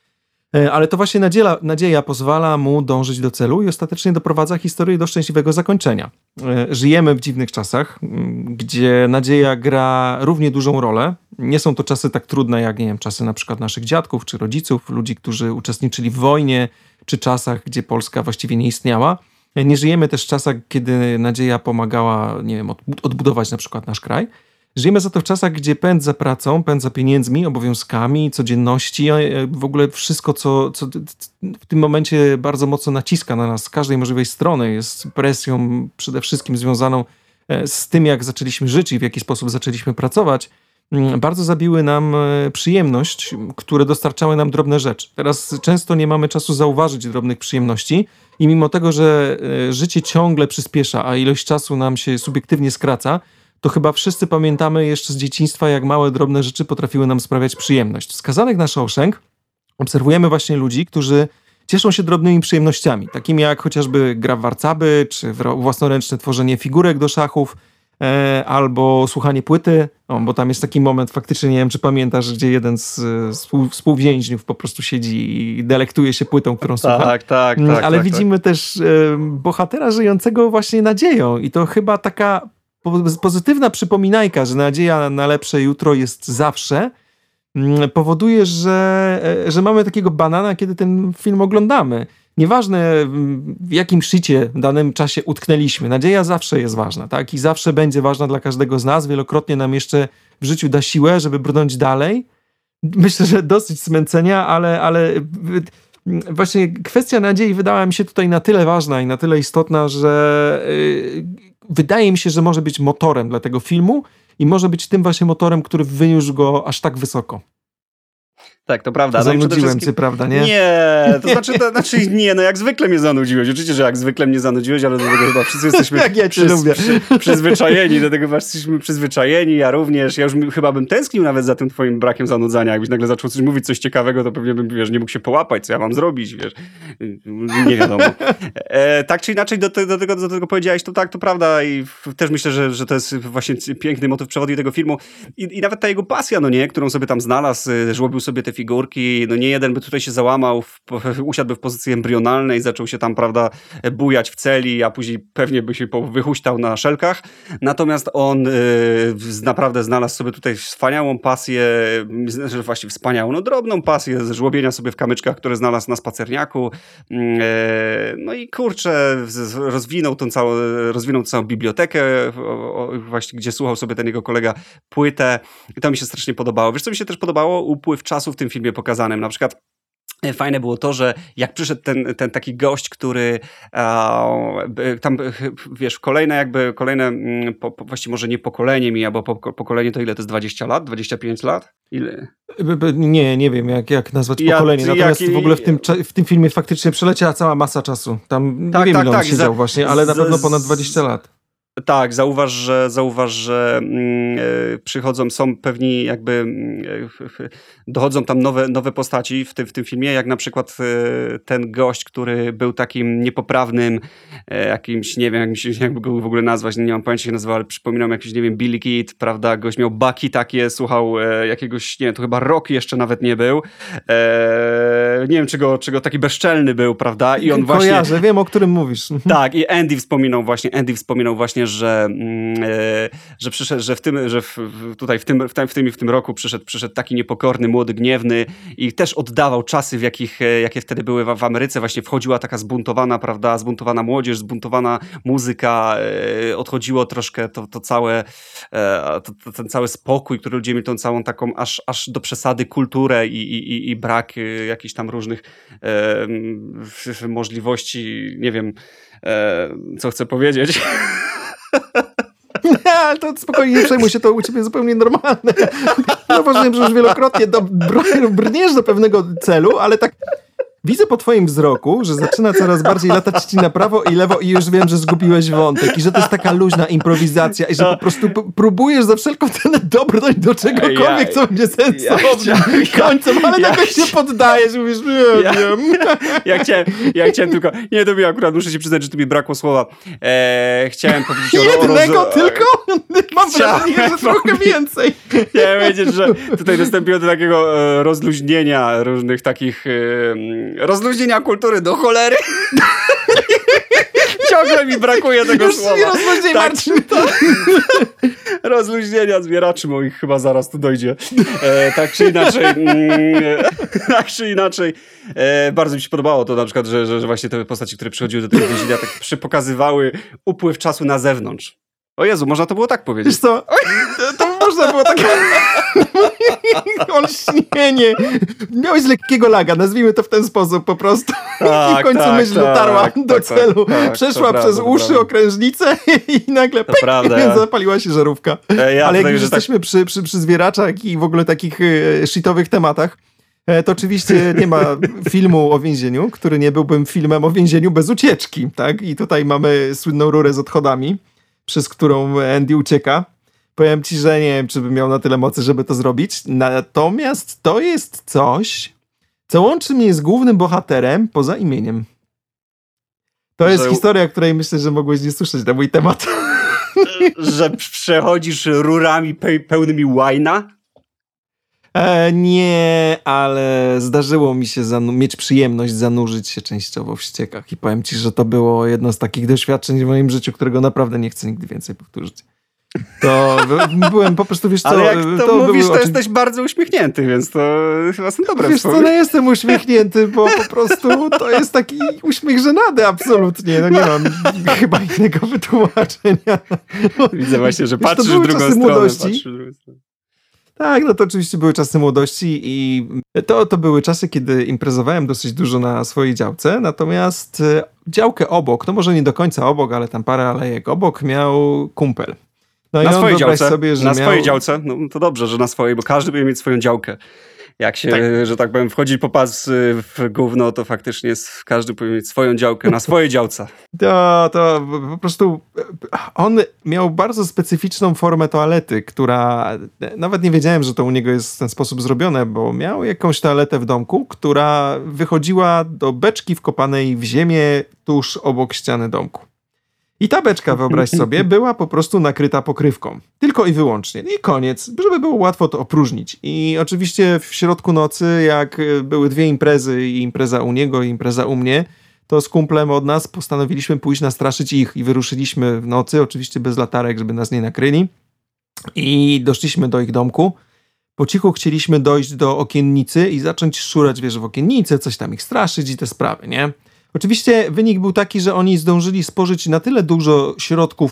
ale to właśnie nadzieja pozwala mu dążyć do celu i ostatecznie doprowadza historię do szczęśliwego zakończenia. Żyjemy w dziwnych czasach, gdzie nadzieja gra równie dużą rolę. Nie są to czasy tak trudne jak, nie wiem, czasy na przykład naszych dziadków czy rodziców, ludzi, którzy uczestniczyli w wojnie, czy czasach, gdzie Polska właściwie nie istniała. Nie żyjemy też w czasach, kiedy nadzieja pomagała, nie wiem, odbudować na przykład nasz kraj. Żyjemy za to w czasach, gdzie pęd za pracą, pęd za pieniędzmi, obowiązkami, codzienności, w ogóle wszystko, co w tym momencie bardzo mocno naciska na nas z każdej możliwej strony, jest presją przede wszystkim związaną z tym, jak zaczęliśmy żyć i w jaki sposób zaczęliśmy pracować, bardzo zabiły nam przyjemność, które dostarczały nam drobne rzeczy. Teraz często nie mamy czasu zauważyć drobnych przyjemności i mimo tego, że życie ciągle przyspiesza, a ilość czasu nam się subiektywnie skraca, to chyba wszyscy pamiętamy jeszcze z dzieciństwa, jak małe, drobne rzeczy potrafiły nam sprawiać przyjemność. W Skazanych na Shawshank obserwujemy właśnie ludzi, którzy cieszą się drobnymi przyjemnościami, takimi jak chociażby gra w warcaby, czy własnoręczne tworzenie figurek do szachów, albo słuchanie płyty, bo tam jest taki moment, faktycznie nie wiem, czy pamiętasz, gdzie jeden z współwięźniów po prostu siedzi i delektuje się płytą, którą słucha. Tak. Ale widzimy też bohatera żyjącego właśnie nadzieją i to chyba taka pozytywna przypominajka, że nadzieja na lepsze jutro jest zawsze, powoduje, że mamy takiego banana, kiedy ten film oglądamy. Nieważne, w jakim szycie w danym czasie utknęliśmy, nadzieja zawsze jest ważna, tak? I zawsze będzie ważna dla każdego z nas. Wielokrotnie nam jeszcze w życiu da siłę, żeby brnąć dalej. Myślę, że dosyć zmęczenia, ale właśnie kwestia nadziei wydała mi się tutaj na tyle ważna i na tyle istotna, że wydaje mi się, że może być motorem dla tego filmu i może być tym właśnie motorem, który wyniósł go aż tak wysoko. Tak, to prawda. Zanudziłem cię, prawda, nie? Nie, to znaczy nie, no jak zwykle mnie zanudziłeś. Oczywiście, że jak zwykle mnie zanudziłeś, ale do tego chyba wszyscy jesteśmy jak ja cię lubię. Przyzwyczajeni, do tego chyba jesteśmy przyzwyczajeni, ja również. Ja już chyba bym tęsknił nawet za tym twoim brakiem zanudzania. Jakbyś nagle zaczął coś mówić, coś ciekawego, to pewnie bym, wiesz, nie mógł się połapać, co ja mam zrobić, wiesz. Nie wiadomo. Tak czy inaczej do tego powiedziałeś, to tak, to prawda i też myślę, że to jest właśnie piękny motyw przewodni tego filmu i nawet ta jego pasja, no nie, którą sobie tam znalazł, żłobił sobie te figurki, no nie jeden by tutaj się załamał, usiadłby w pozycji embrionalnej, zaczął się tam, prawda, bujać w celi, a później pewnie by się wyhuśtał na szelkach. Natomiast on naprawdę znalazł sobie tutaj wspaniałą pasję, właściwie wspaniałą, no drobną pasję z żłobienia sobie w kamyczkach, które znalazł na spacerniaku. No i kurczę, rozwinął tą całą bibliotekę, właśnie gdzie słuchał sobie ten jego kolega płytę i to mi się strasznie podobało. Wiesz, co mi się też podobało? Upływ czasu w tym filmie pokazanym. Na przykład fajne było to, że jak przyszedł ten taki gość, który tam, wiesz, kolejne właściwie może nie pokolenie mija, bo pokolenie to ile to jest? 20 lat? 25 lat? Ile? Nie wiem jak nazwać pokolenie, natomiast w ogóle w tym filmie faktycznie przeleciała cała masa czasu. Tam nie wiem, ile on siedział właśnie, ale na pewno ponad 20 lat. Tak, zauważ, że przychodzą, są pewni jakby, dochodzą tam nowe postaci w tym filmie, jak na przykład ten gość, który był takim niepoprawnym, jakimś, nie wiem, jakby go w ogóle nazwać, nie mam pojęcia, jak się nazywa, ale przypominam jakiś, nie wiem, Billy Kid, prawda, gość miał baki takie, słuchał jakiegoś, nie wiem, to chyba Rock jeszcze nawet nie był, nie wiem, czego taki bezczelny był, prawda? I on właśnie... Kojarzę, wiem, o którym mówisz. Tak, i Andy wspominał właśnie, że przyszedł, że tutaj w tym roku przyszedł taki niepokorny, młody, gniewny i też oddawał czasy, jakie wtedy były w Ameryce. Właśnie wchodziła taka zbuntowana, prawda, zbuntowana młodzież, zbuntowana muzyka, odchodziło troszkę to całe, ten cały spokój, który ludzie mieli, tą całą taką aż do przesady kulturę i brak jakichś tam różnych możliwości, nie wiem, co chcę powiedzieć. Nie, to spokojnie, nie przejmuj się, to u ciebie zupełnie normalne. Zauważyłem, że już wielokrotnie brniesz do pewnego celu, ale tak widzę po twoim wzroku, że zaczyna coraz bardziej latać ci na prawo i lewo i już wiem, że zgubiłeś wątek i że to jest taka luźna improwizacja i że po prostu próbujesz za wszelką cenę dobrnąć do czegokolwiek, co będzie sensownym końcem, ale nagle się poddajesz i mówisz, nie wiem. Ja chciałem tylko, nie, to mi akurat, muszę się przyznać, że tu mi brakło słowa. Chciałem powiedzieć jednego tylko? Mam wrażenie, że trochę więcej. Chciałem powiedzieć, że tutaj dostąpiło do takiego rozluźnienia różnych takich rozluźnienia kultury do cholery. Ciągle mi brakuje tego już słowa. Rozluźnienia zbieraczy moich chyba zaraz tu dojdzie. Tak czy inaczej. Bardzo mi się podobało to na przykład, że właśnie te postaci, które przychodziły do tego więzienia, tak pokazywały upływ czasu na zewnątrz. O Jezu, można to było tak powiedzieć. Wiesz co, to można było tak... Olśnienie. Miałeś lekkiego laga, nazwijmy to w ten sposób po prostu. I w końcu myśl dotarła do celu. Przeszła przez uszy, okrężnicę i nagle zapaliła się żarówka. Ale jak już jesteśmy przy zwieraczach i w ogóle takich shitowych tematach, to oczywiście nie ma filmu o więzieniu, który nie byłbym filmem o więzieniu bez ucieczki. Tak? I tutaj mamy słynną rurę z odchodami, przez którą Andy ucieka. Powiem ci, że nie wiem, czy bym miał na tyle mocy, żeby to zrobić. Natomiast to jest coś, co łączy mnie z głównym bohaterem poza imieniem. To jest historia, o której myślę, że mogłeś nie słyszeć na mój temat. Że przechodzisz rurami pełnymi łajna? Nie, ale zdarzyło mi się mieć przyjemność zanurzyć się częściowo w ściekach i powiem ci, że to było jedno z takich doświadczeń w moim życiu, którego naprawdę nie chcę nigdy więcej powtórzyć. To byłem po prostu, wiesz co... Ale jak to mówisz, to jesteś bardzo uśmiechnięty, więc to chyba są dobre Wiesz co, no jestem uśmiechnięty, bo po prostu to jest taki uśmiech żenady absolutnie. No nie mam chyba innego wytłumaczenia. Widzę właśnie, że patrzysz w drugą stronę. Tak, no to oczywiście były czasy młodości i to były czasy, kiedy imprezowałem dosyć dużo na swojej działce, natomiast działkę obok, no może nie do końca obok, ale tam parę alejek obok miał kumpel. No na swojej działce, sobie, że swojej działce, no to dobrze, że na swojej, bo każdy będzie mieć swoją działkę. Jak się, że tak powiem, wchodzi po pas w gówno, to faktycznie każdy powinien mieć swoją działkę na swojej działce. To po prostu on miał bardzo specyficzną formę toalety, która nawet nie wiedziałem, że to u niego jest w ten sposób zrobione, bo miał jakąś toaletę w domku, która wychodziła do beczki wkopanej w ziemię tuż obok ściany domku. I ta beczka, wyobraź sobie, była po prostu nakryta pokrywką. Tylko i wyłącznie. I koniec, żeby było łatwo to opróżnić. I oczywiście w środku nocy, jak były dwie imprezy, i impreza u niego, i impreza u mnie, to z kumplem od nas postanowiliśmy pójść nastraszyć ich i wyruszyliśmy w nocy, oczywiście bez latarek, żeby nas nie nakryli. I doszliśmy do ich domku. Po cichu chcieliśmy dojść do okiennicy i zacząć szurać, wiesz, w okiennicy, coś tam ich straszyć i te sprawy, nie? Oczywiście wynik był taki, że oni zdążyli spożyć na tyle dużo środków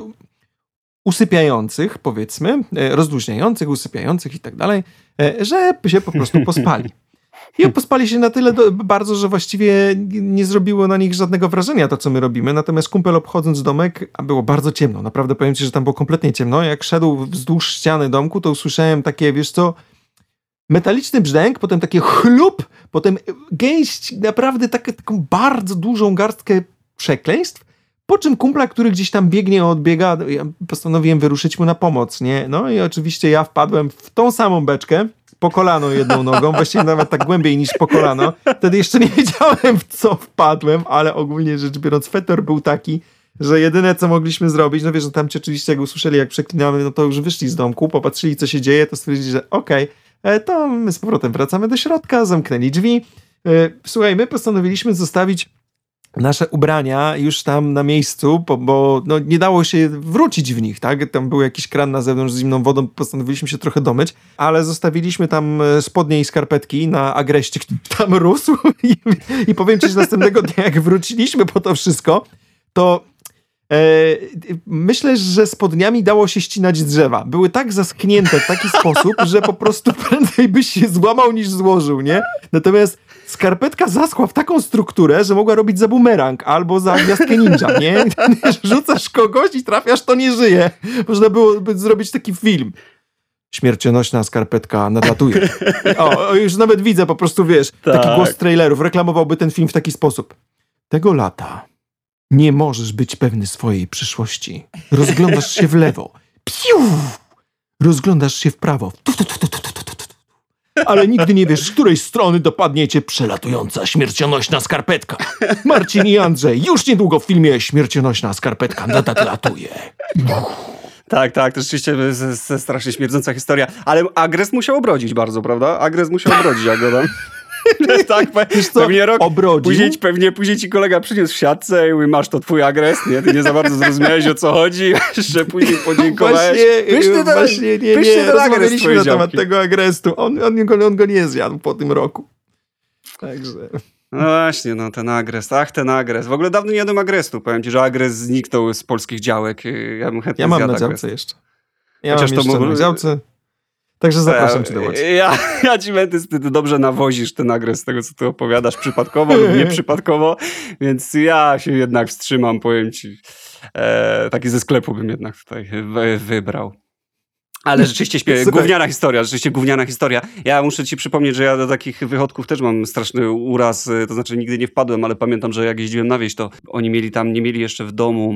usypiających, powiedzmy, rozluźniających, usypiających i tak dalej, że się po prostu pospali. I pospali się na tyle bardzo, że właściwie nie zrobiło na nich żadnego wrażenia to, co my robimy. Natomiast kumpel, obchodząc domek, a było bardzo ciemno. Naprawdę powiem ci, że tam było kompletnie ciemno. Jak szedł wzdłuż ściany domku, to usłyszałem takie, wiesz co, metaliczny brzdęk, potem takie chlup, potem gęść, naprawdę taką bardzo dużą garstkę przekleństw, po czym kumpla, który gdzieś tam biegnie, odbiega, ja postanowiłem wyruszyć mu na pomoc, nie? No i oczywiście ja wpadłem w tą samą beczkę, po kolano jedną nogą, właściwie nawet tak głębiej niż po kolano. Wtedy jeszcze nie wiedziałem, w co wpadłem, ale ogólnie rzecz biorąc fetor był taki, że jedyne, co mogliśmy zrobić, no wiesz, że tam ci oczywiście jak usłyszeli, jak przeklinamy, no to już wyszli z domku, popatrzyli, co się dzieje, to stwierdzili, że okej, to my z powrotem wracamy do środka, zamknęli drzwi, Słuchaj, my postanowiliśmy zostawić nasze ubrania już tam na miejscu, bo no, nie dało się wrócić w nich, tak? Tam był jakiś kran na zewnątrz z zimną wodą, postanowiliśmy się trochę domyć, ale zostawiliśmy tam spodnie i skarpetki na agreście, który tam rósł i powiem ci, że następnego dnia, jak wróciliśmy po to wszystko, to myślę, że spodniami dało się ścinać drzewa. Były tak zaschnięte w taki sposób, że po prostu prędzej byś się złamał niż złożył, nie? Natomiast skarpetka zaschła w taką strukturę, że mogła robić za bumerang albo za gwiazdkę ninja, nie? Rzucasz kogoś i trafiasz, to nie żyje. Można było zrobić taki film. Śmiercionośna skarpetka nadlatuje. O, już nawet widzę, po prostu wiesz, taki głos trailerów. Reklamowałby ten film w taki sposób. Tego lata nie możesz być pewny swojej przyszłości. Rozglądasz się w lewo. Piu! Rozglądasz się w prawo. Ale nigdy nie wiesz, z której strony dopadnie cię przelatująca śmiercionośna skarpetka. Marcin i Andrzej, już niedługo w filmie Śmiercionośna skarpetka nadlatuje. Tak, to rzeczywiście strasznie śmierdząca historia. Ale agres musiał obrodzić bardzo, prawda? Agres musiał obrodzić, jak go tam... Tak, pewnie rok później ci kolega przyniósł w siatce i mówi, masz to twój agres, nie? Ty nie za bardzo zrozumiałeś, o co chodzi, jeszcze później podziękowałeś. Właśnie, nie, rozmawialiśmy na temat tego agresu. On go nie zjadł po tym roku. Także... No właśnie, no ten agres. W ogóle dawno nie jadłem agresu. Powiem ci, że agres zniknął z polskich działek. Ja bym chętnie zjadł agres. Działce jeszcze. Ja mam jeszcze na działce. Także zapraszam cię do Łodzi. Ja ci ty dobrze nawozisz ten agres z tego, co ty opowiadasz, przypadkowo lub nieprzypadkowo, więc ja się jednak wstrzymam, powiem ci. Taki ze sklepu bym jednak tutaj wybrał. Ale rzeczywiście gówniana historia. Ja muszę ci przypomnieć, że ja do takich wychodków też mam straszny uraz, to znaczy nigdy nie wpadłem, ale pamiętam, że jak jeździłem na wieś, to oni nie mieli jeszcze w domu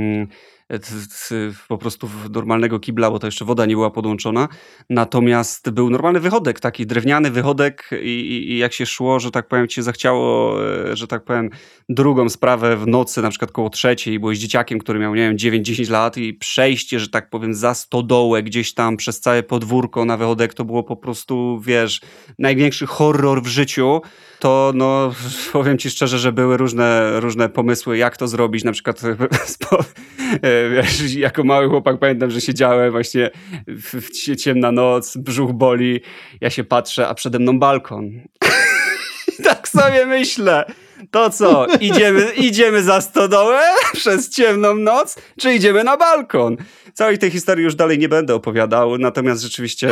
po prostu normalnego kibla, bo to jeszcze woda nie była podłączona. Natomiast był normalny wychodek, taki drewniany wychodek i jak się szło, że tak powiem, ci się zachciało, że tak powiem, drugą sprawę w nocy, na przykład koło 3:00, byłeś dzieciakiem, który miał, nie wiem, 9-10 lat i przejście, że tak powiem, za stodołę gdzieś tam przez całe podwórko na wychodek, to było po prostu, wiesz, największy horror w życiu. To no, powiem ci szczerze, że były różne pomysły, jak to zrobić. Na przykład wiesz, jako mały chłopak pamiętam, że siedziałem właśnie w ciemna noc, brzuch boli, ja się patrzę, a przede mną balkon. I tak sobie myślę, to co, idziemy za stodołę przez ciemną noc, czy idziemy na balkon? Całej tej historii już dalej nie będę opowiadał, natomiast rzeczywiście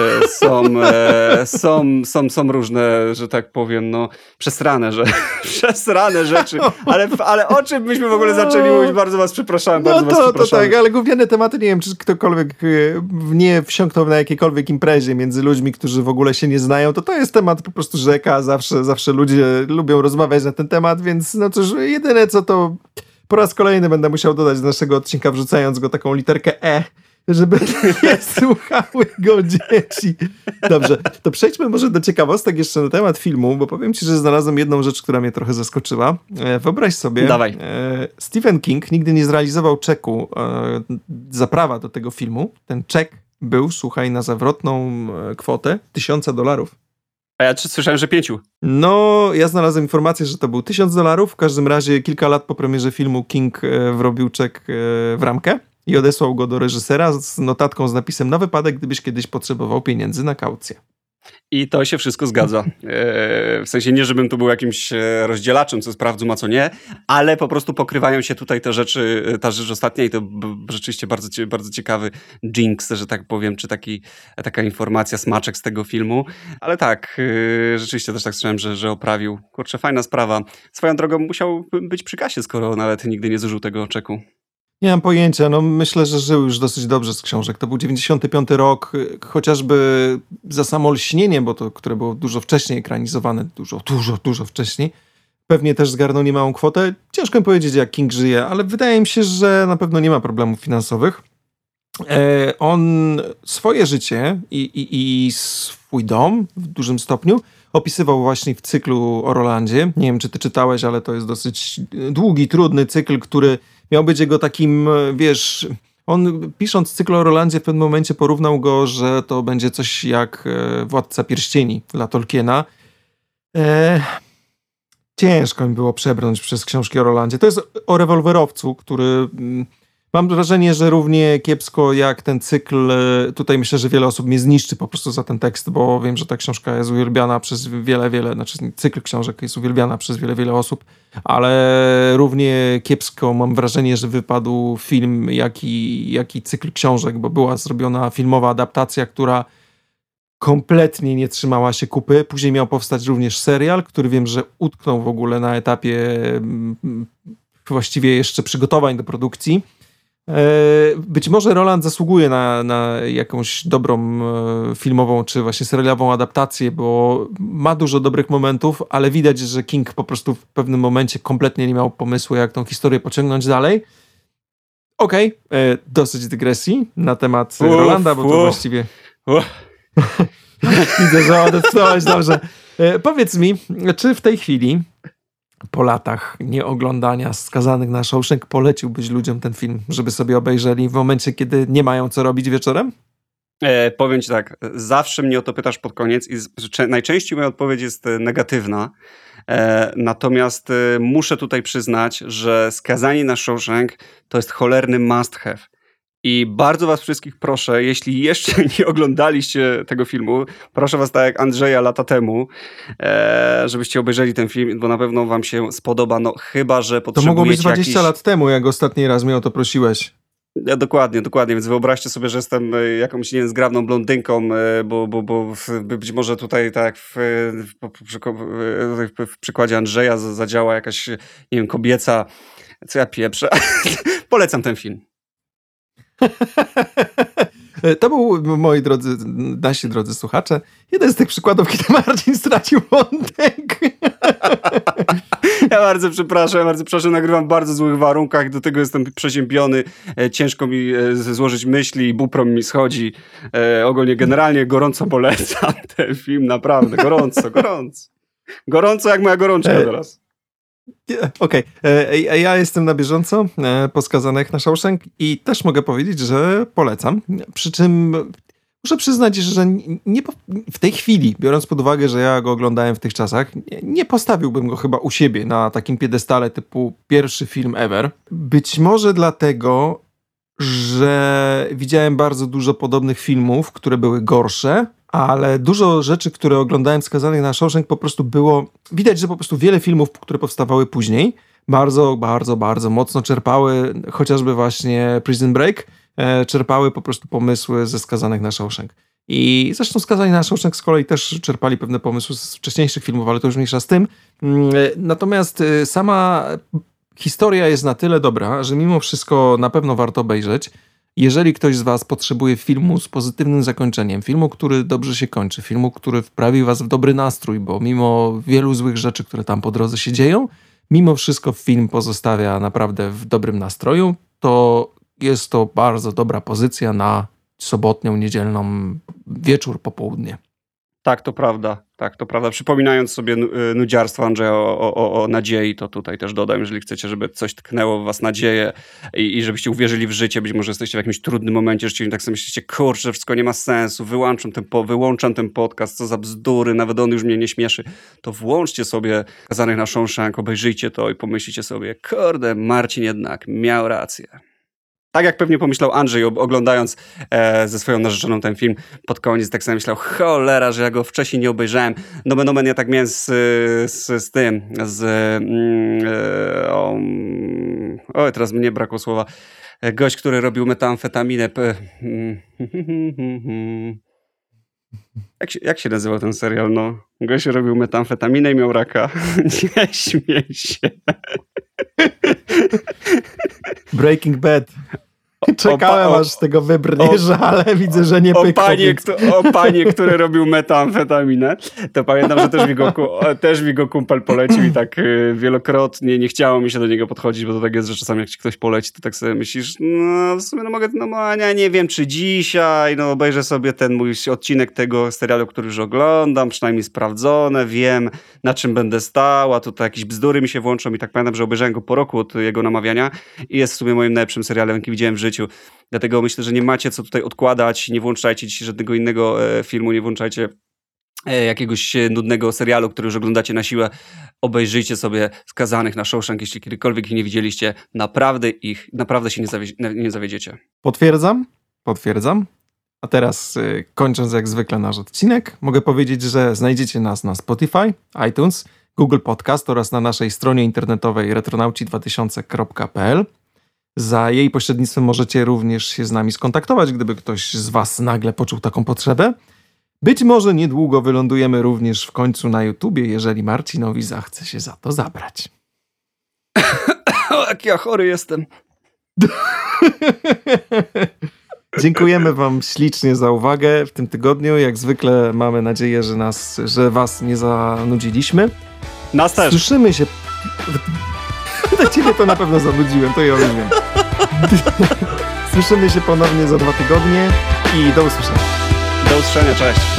są różne, że tak powiem, no, przesrane rzeczy, ale o czym byśmy w ogóle zaczęli mówić? Bardzo was przepraszałem, to tak, ale gówniane tematy, nie wiem, czy ktokolwiek nie wsiąknął na jakiejkolwiek imprezie między ludźmi, którzy w ogóle się nie znają, to jest temat po prostu rzeka, zawsze ludzie lubią rozmawiać na ten temat, więc no cóż, jedyne co to po raz kolejny będę musiał dodać do naszego odcinka, wrzucając go taką literkę E, żeby nie słuchały go dzieci. Dobrze, to przejdźmy może do ciekawostek jeszcze na temat filmu, bo powiem ci, że znalazłem jedną rzecz, która mnie trochę zaskoczyła. Wyobraź sobie, Stephen King nigdy nie zrealizował czeku za prawa do tego filmu. Ten czek był, słuchaj, na zawrotną kwotę $1000. A ja słyszałem, że 5. No, ja znalazłem informację, że to był $1000. W każdym razie kilka lat po premierze filmu King wrobił czek w ramkę i odesłał go do reżysera z notatką z napisem: na wypadek, gdybyś kiedyś potrzebował pieniędzy na kaucję. I to się wszystko zgadza. W sensie nie, żebym tu był jakimś rozdzielaczem, co sprawdzą, a co nie, ale po prostu pokrywają się tutaj te rzeczy, ta rzecz ostatnia i to rzeczywiście bardzo ciekawy jinx, że tak powiem, czy taka informacja, smaczek z tego filmu. Ale tak, rzeczywiście też tak słyszałem, że oprawił. Kurczę, fajna sprawa. Swoją drogą musiał być przy kasie, skoro nawet nigdy nie zużył tego czeku. Nie mam pojęcia, no myślę, że żył już dosyć dobrze z książek. To był 95 rok, chociażby za samo Lśnienie, bo to, które było dużo wcześniej ekranizowane, dużo wcześniej, pewnie też zgarnął niemałą kwotę. Ciężko mi powiedzieć, jak King żyje, ale wydaje mi się, że na pewno nie ma problemów finansowych. On swoje życie i swój dom w dużym stopniu opisywał właśnie w cyklu o Rolandzie. Nie wiem, czy ty czytałeś, ale to jest dosyć długi, trudny cykl, który miał być jego takim, wiesz, on pisząc cykl o Rolandzie w pewnym momencie porównał go, że to będzie coś jak Władca Pierścieni dla Tolkiena. ciężko mi było przebrnąć przez książki o Rolandzie. To jest o rewolwerowcu, który mam wrażenie, że równie kiepsko jak ten cykl, tutaj myślę, że wiele osób mnie zniszczy po prostu za ten tekst, bo wiem, że ta książka jest uwielbiana przez wiele, znaczy cykl książek jest uwielbiana przez wiele osób, ale równie kiepsko mam wrażenie, że wypadł film, jak i cykl książek, bo była zrobiona filmowa adaptacja, która kompletnie nie trzymała się kupy. Później miał powstać również serial, który wiem, że utknął w ogóle na etapie właściwie jeszcze przygotowań do produkcji. Być może Roland zasługuje na jakąś dobrą filmową czy właśnie serialową adaptację, bo ma dużo dobrych momentów, ale widać, że King po prostu w pewnym momencie kompletnie nie miał pomysłu, jak tą historię pociągnąć dalej. Okej, dosyć dygresji na temat Rolanda, bo to właściwie... Widzę, że odetchnąłeś dobrze. Powiedz mi, czy w tej chwili, po latach nieoglądania Skazanych na Shawshank, poleciłbyś ludziom ten film, żeby sobie obejrzeli w momencie, kiedy nie mają co robić wieczorem? Powiem ci tak, zawsze mnie o to pytasz pod koniec i najczęściej moja odpowiedź jest negatywna. Natomiast muszę tutaj przyznać, że Skazani na Shawshank to jest cholerny must have. I bardzo was wszystkich proszę, jeśli jeszcze nie oglądaliście tego filmu, proszę was tak jak Andrzeja lata temu, żebyście obejrzeli ten film, bo na pewno wam się spodoba, no chyba, że potrzebujecie To mogło być 20 lat temu, jak ostatni raz mnie o to prosiłeś. Dokładnie, więc wyobraźcie sobie, że jestem jakąś, nie wiem, zgrabną blondynką, bo być może tutaj tak w przykładzie Andrzeja zadziała jakaś, nie wiem, kobieca, co ja pieprzę. Polecam ten film. To był, nasi drodzy słuchacze, jeden z tych przykładów, kiedy Marcin stracił wątek. Ja bardzo przepraszam, nagrywam w bardzo złych warunkach, do tego jestem przeziębiony, ciężko mi złożyć myśli i buprom mi schodzi. Ogólnie, generalnie gorąco polecam ten film, naprawdę, gorąco. Gorąco jak moja gorączka teraz. Okej. Ja jestem na bieżąco po Skazanych na Shawshank i też mogę powiedzieć, że polecam. Przy czym muszę przyznać, że w tej chwili, biorąc pod uwagę, że ja go oglądałem w tych czasach, nie postawiłbym go chyba u siebie na takim piedestale typu pierwszy film ever. Być może dlatego, że widziałem bardzo dużo podobnych filmów, które były gorsze, ale dużo rzeczy, które oglądałem Skazanych na Shawshank, po prostu było... Widać, że po prostu wiele filmów, które powstawały później, bardzo mocno czerpały, chociażby właśnie Prison Break, czerpały po prostu pomysły ze Skazanych na Shawshank. I zresztą Skazani na Shawshank z kolei też czerpali pewne pomysły z wcześniejszych filmów, ale to już mniejsza z tym. Natomiast sama historia jest na tyle dobra, że mimo wszystko na pewno warto obejrzeć. Jeżeli ktoś z was potrzebuje filmu z pozytywnym zakończeniem, filmu, który dobrze się kończy, filmu, który wprawi was w dobry nastrój, bo mimo wielu złych rzeczy, które tam po drodze się dzieją, mimo wszystko film pozostawia naprawdę w dobrym nastroju, to jest to bardzo dobra pozycja na sobotnią, niedzielną wieczór, popołudnie. Tak, to prawda. Przypominając sobie nudziarstwo Andrzeja o nadziei, to tutaj też dodam, jeżeli chcecie, żeby coś tknęło w was nadzieję i żebyście uwierzyli w życie, być może jesteście w jakimś trudnym momencie życia i tak sobie myślicie, kurczę, wszystko nie ma sensu, wyłączam ten podcast, co za bzdury, nawet on już mnie nie śmieszy, to włączcie sobie Skazanych na Shawshank, obejrzyjcie to i pomyślicie sobie, kurde, Marcin jednak miał rację. Tak jak pewnie pomyślał Andrzej, oglądając ze swoją narzeczoną ten film pod koniec, tak sobie myślał, cholera, że ja go wcześniej nie obejrzałem. Nomen omen, ja tak miałem oj, teraz mnie brakło słowa. Gość, który robił metamfetaminę. Jak się nazywał ten serial? No, gość robił metamfetaminę i miał raka. Nie śmiej się. Breaking Bad. Czekałem, aż z tego wybrniesz, ale widzę, że nie pykło. O panie, który robił metamfetaminę, to pamiętam, że też mi go kumpel polecił i tak wielokrotnie nie chciało mi się do niego podchodzić, bo to tak jest, że czasami jak ci ktoś poleci, to tak sobie myślisz, no w sumie nie wiem, czy dzisiaj, obejrzę sobie ten mój odcinek tego serialu, który już oglądam, przynajmniej sprawdzone, wiem, na czym będę stał, a tutaj jakieś bzdury mi się włączą i tak pamiętam, że obejrzałem go po roku od jego namawiania i jest w sumie moim najlepszym serialem, jaki widziałem w życiu. Dlatego myślę, że nie macie co tutaj odkładać, nie włączajcie dzisiaj żadnego innego filmu, nie włączajcie jakiegoś nudnego serialu, który już oglądacie na siłę, obejrzyjcie sobie Skazanych na Shawshank, jeśli kiedykolwiek ich nie widzieliście. Naprawdę się nie zawiedziecie. Potwierdzam. A teraz kończąc jak zwykle nasz odcinek, mogę powiedzieć, że znajdziecie nas na Spotify, iTunes, Google Podcast oraz na naszej stronie internetowej retronauci2000.pl. Za jej pośrednictwem możecie również się z nami skontaktować, gdyby ktoś z was nagle poczuł taką potrzebę. Być może niedługo wylądujemy również w końcu na YouTubie, jeżeli Marcinowi zachce się za to zabrać. O, jak ja chory jestem. Dziękujemy wam ślicznie za uwagę w tym tygodniu. Jak zwykle mamy nadzieję, że was nie zanudziliśmy. Nas też. Słyszymy się... Ciebie to na pewno zanudziłem, to ja już wiem. Słyszymy się ponownie za 2 tygodnie i do usłyszenia. Do usłyszenia, cześć.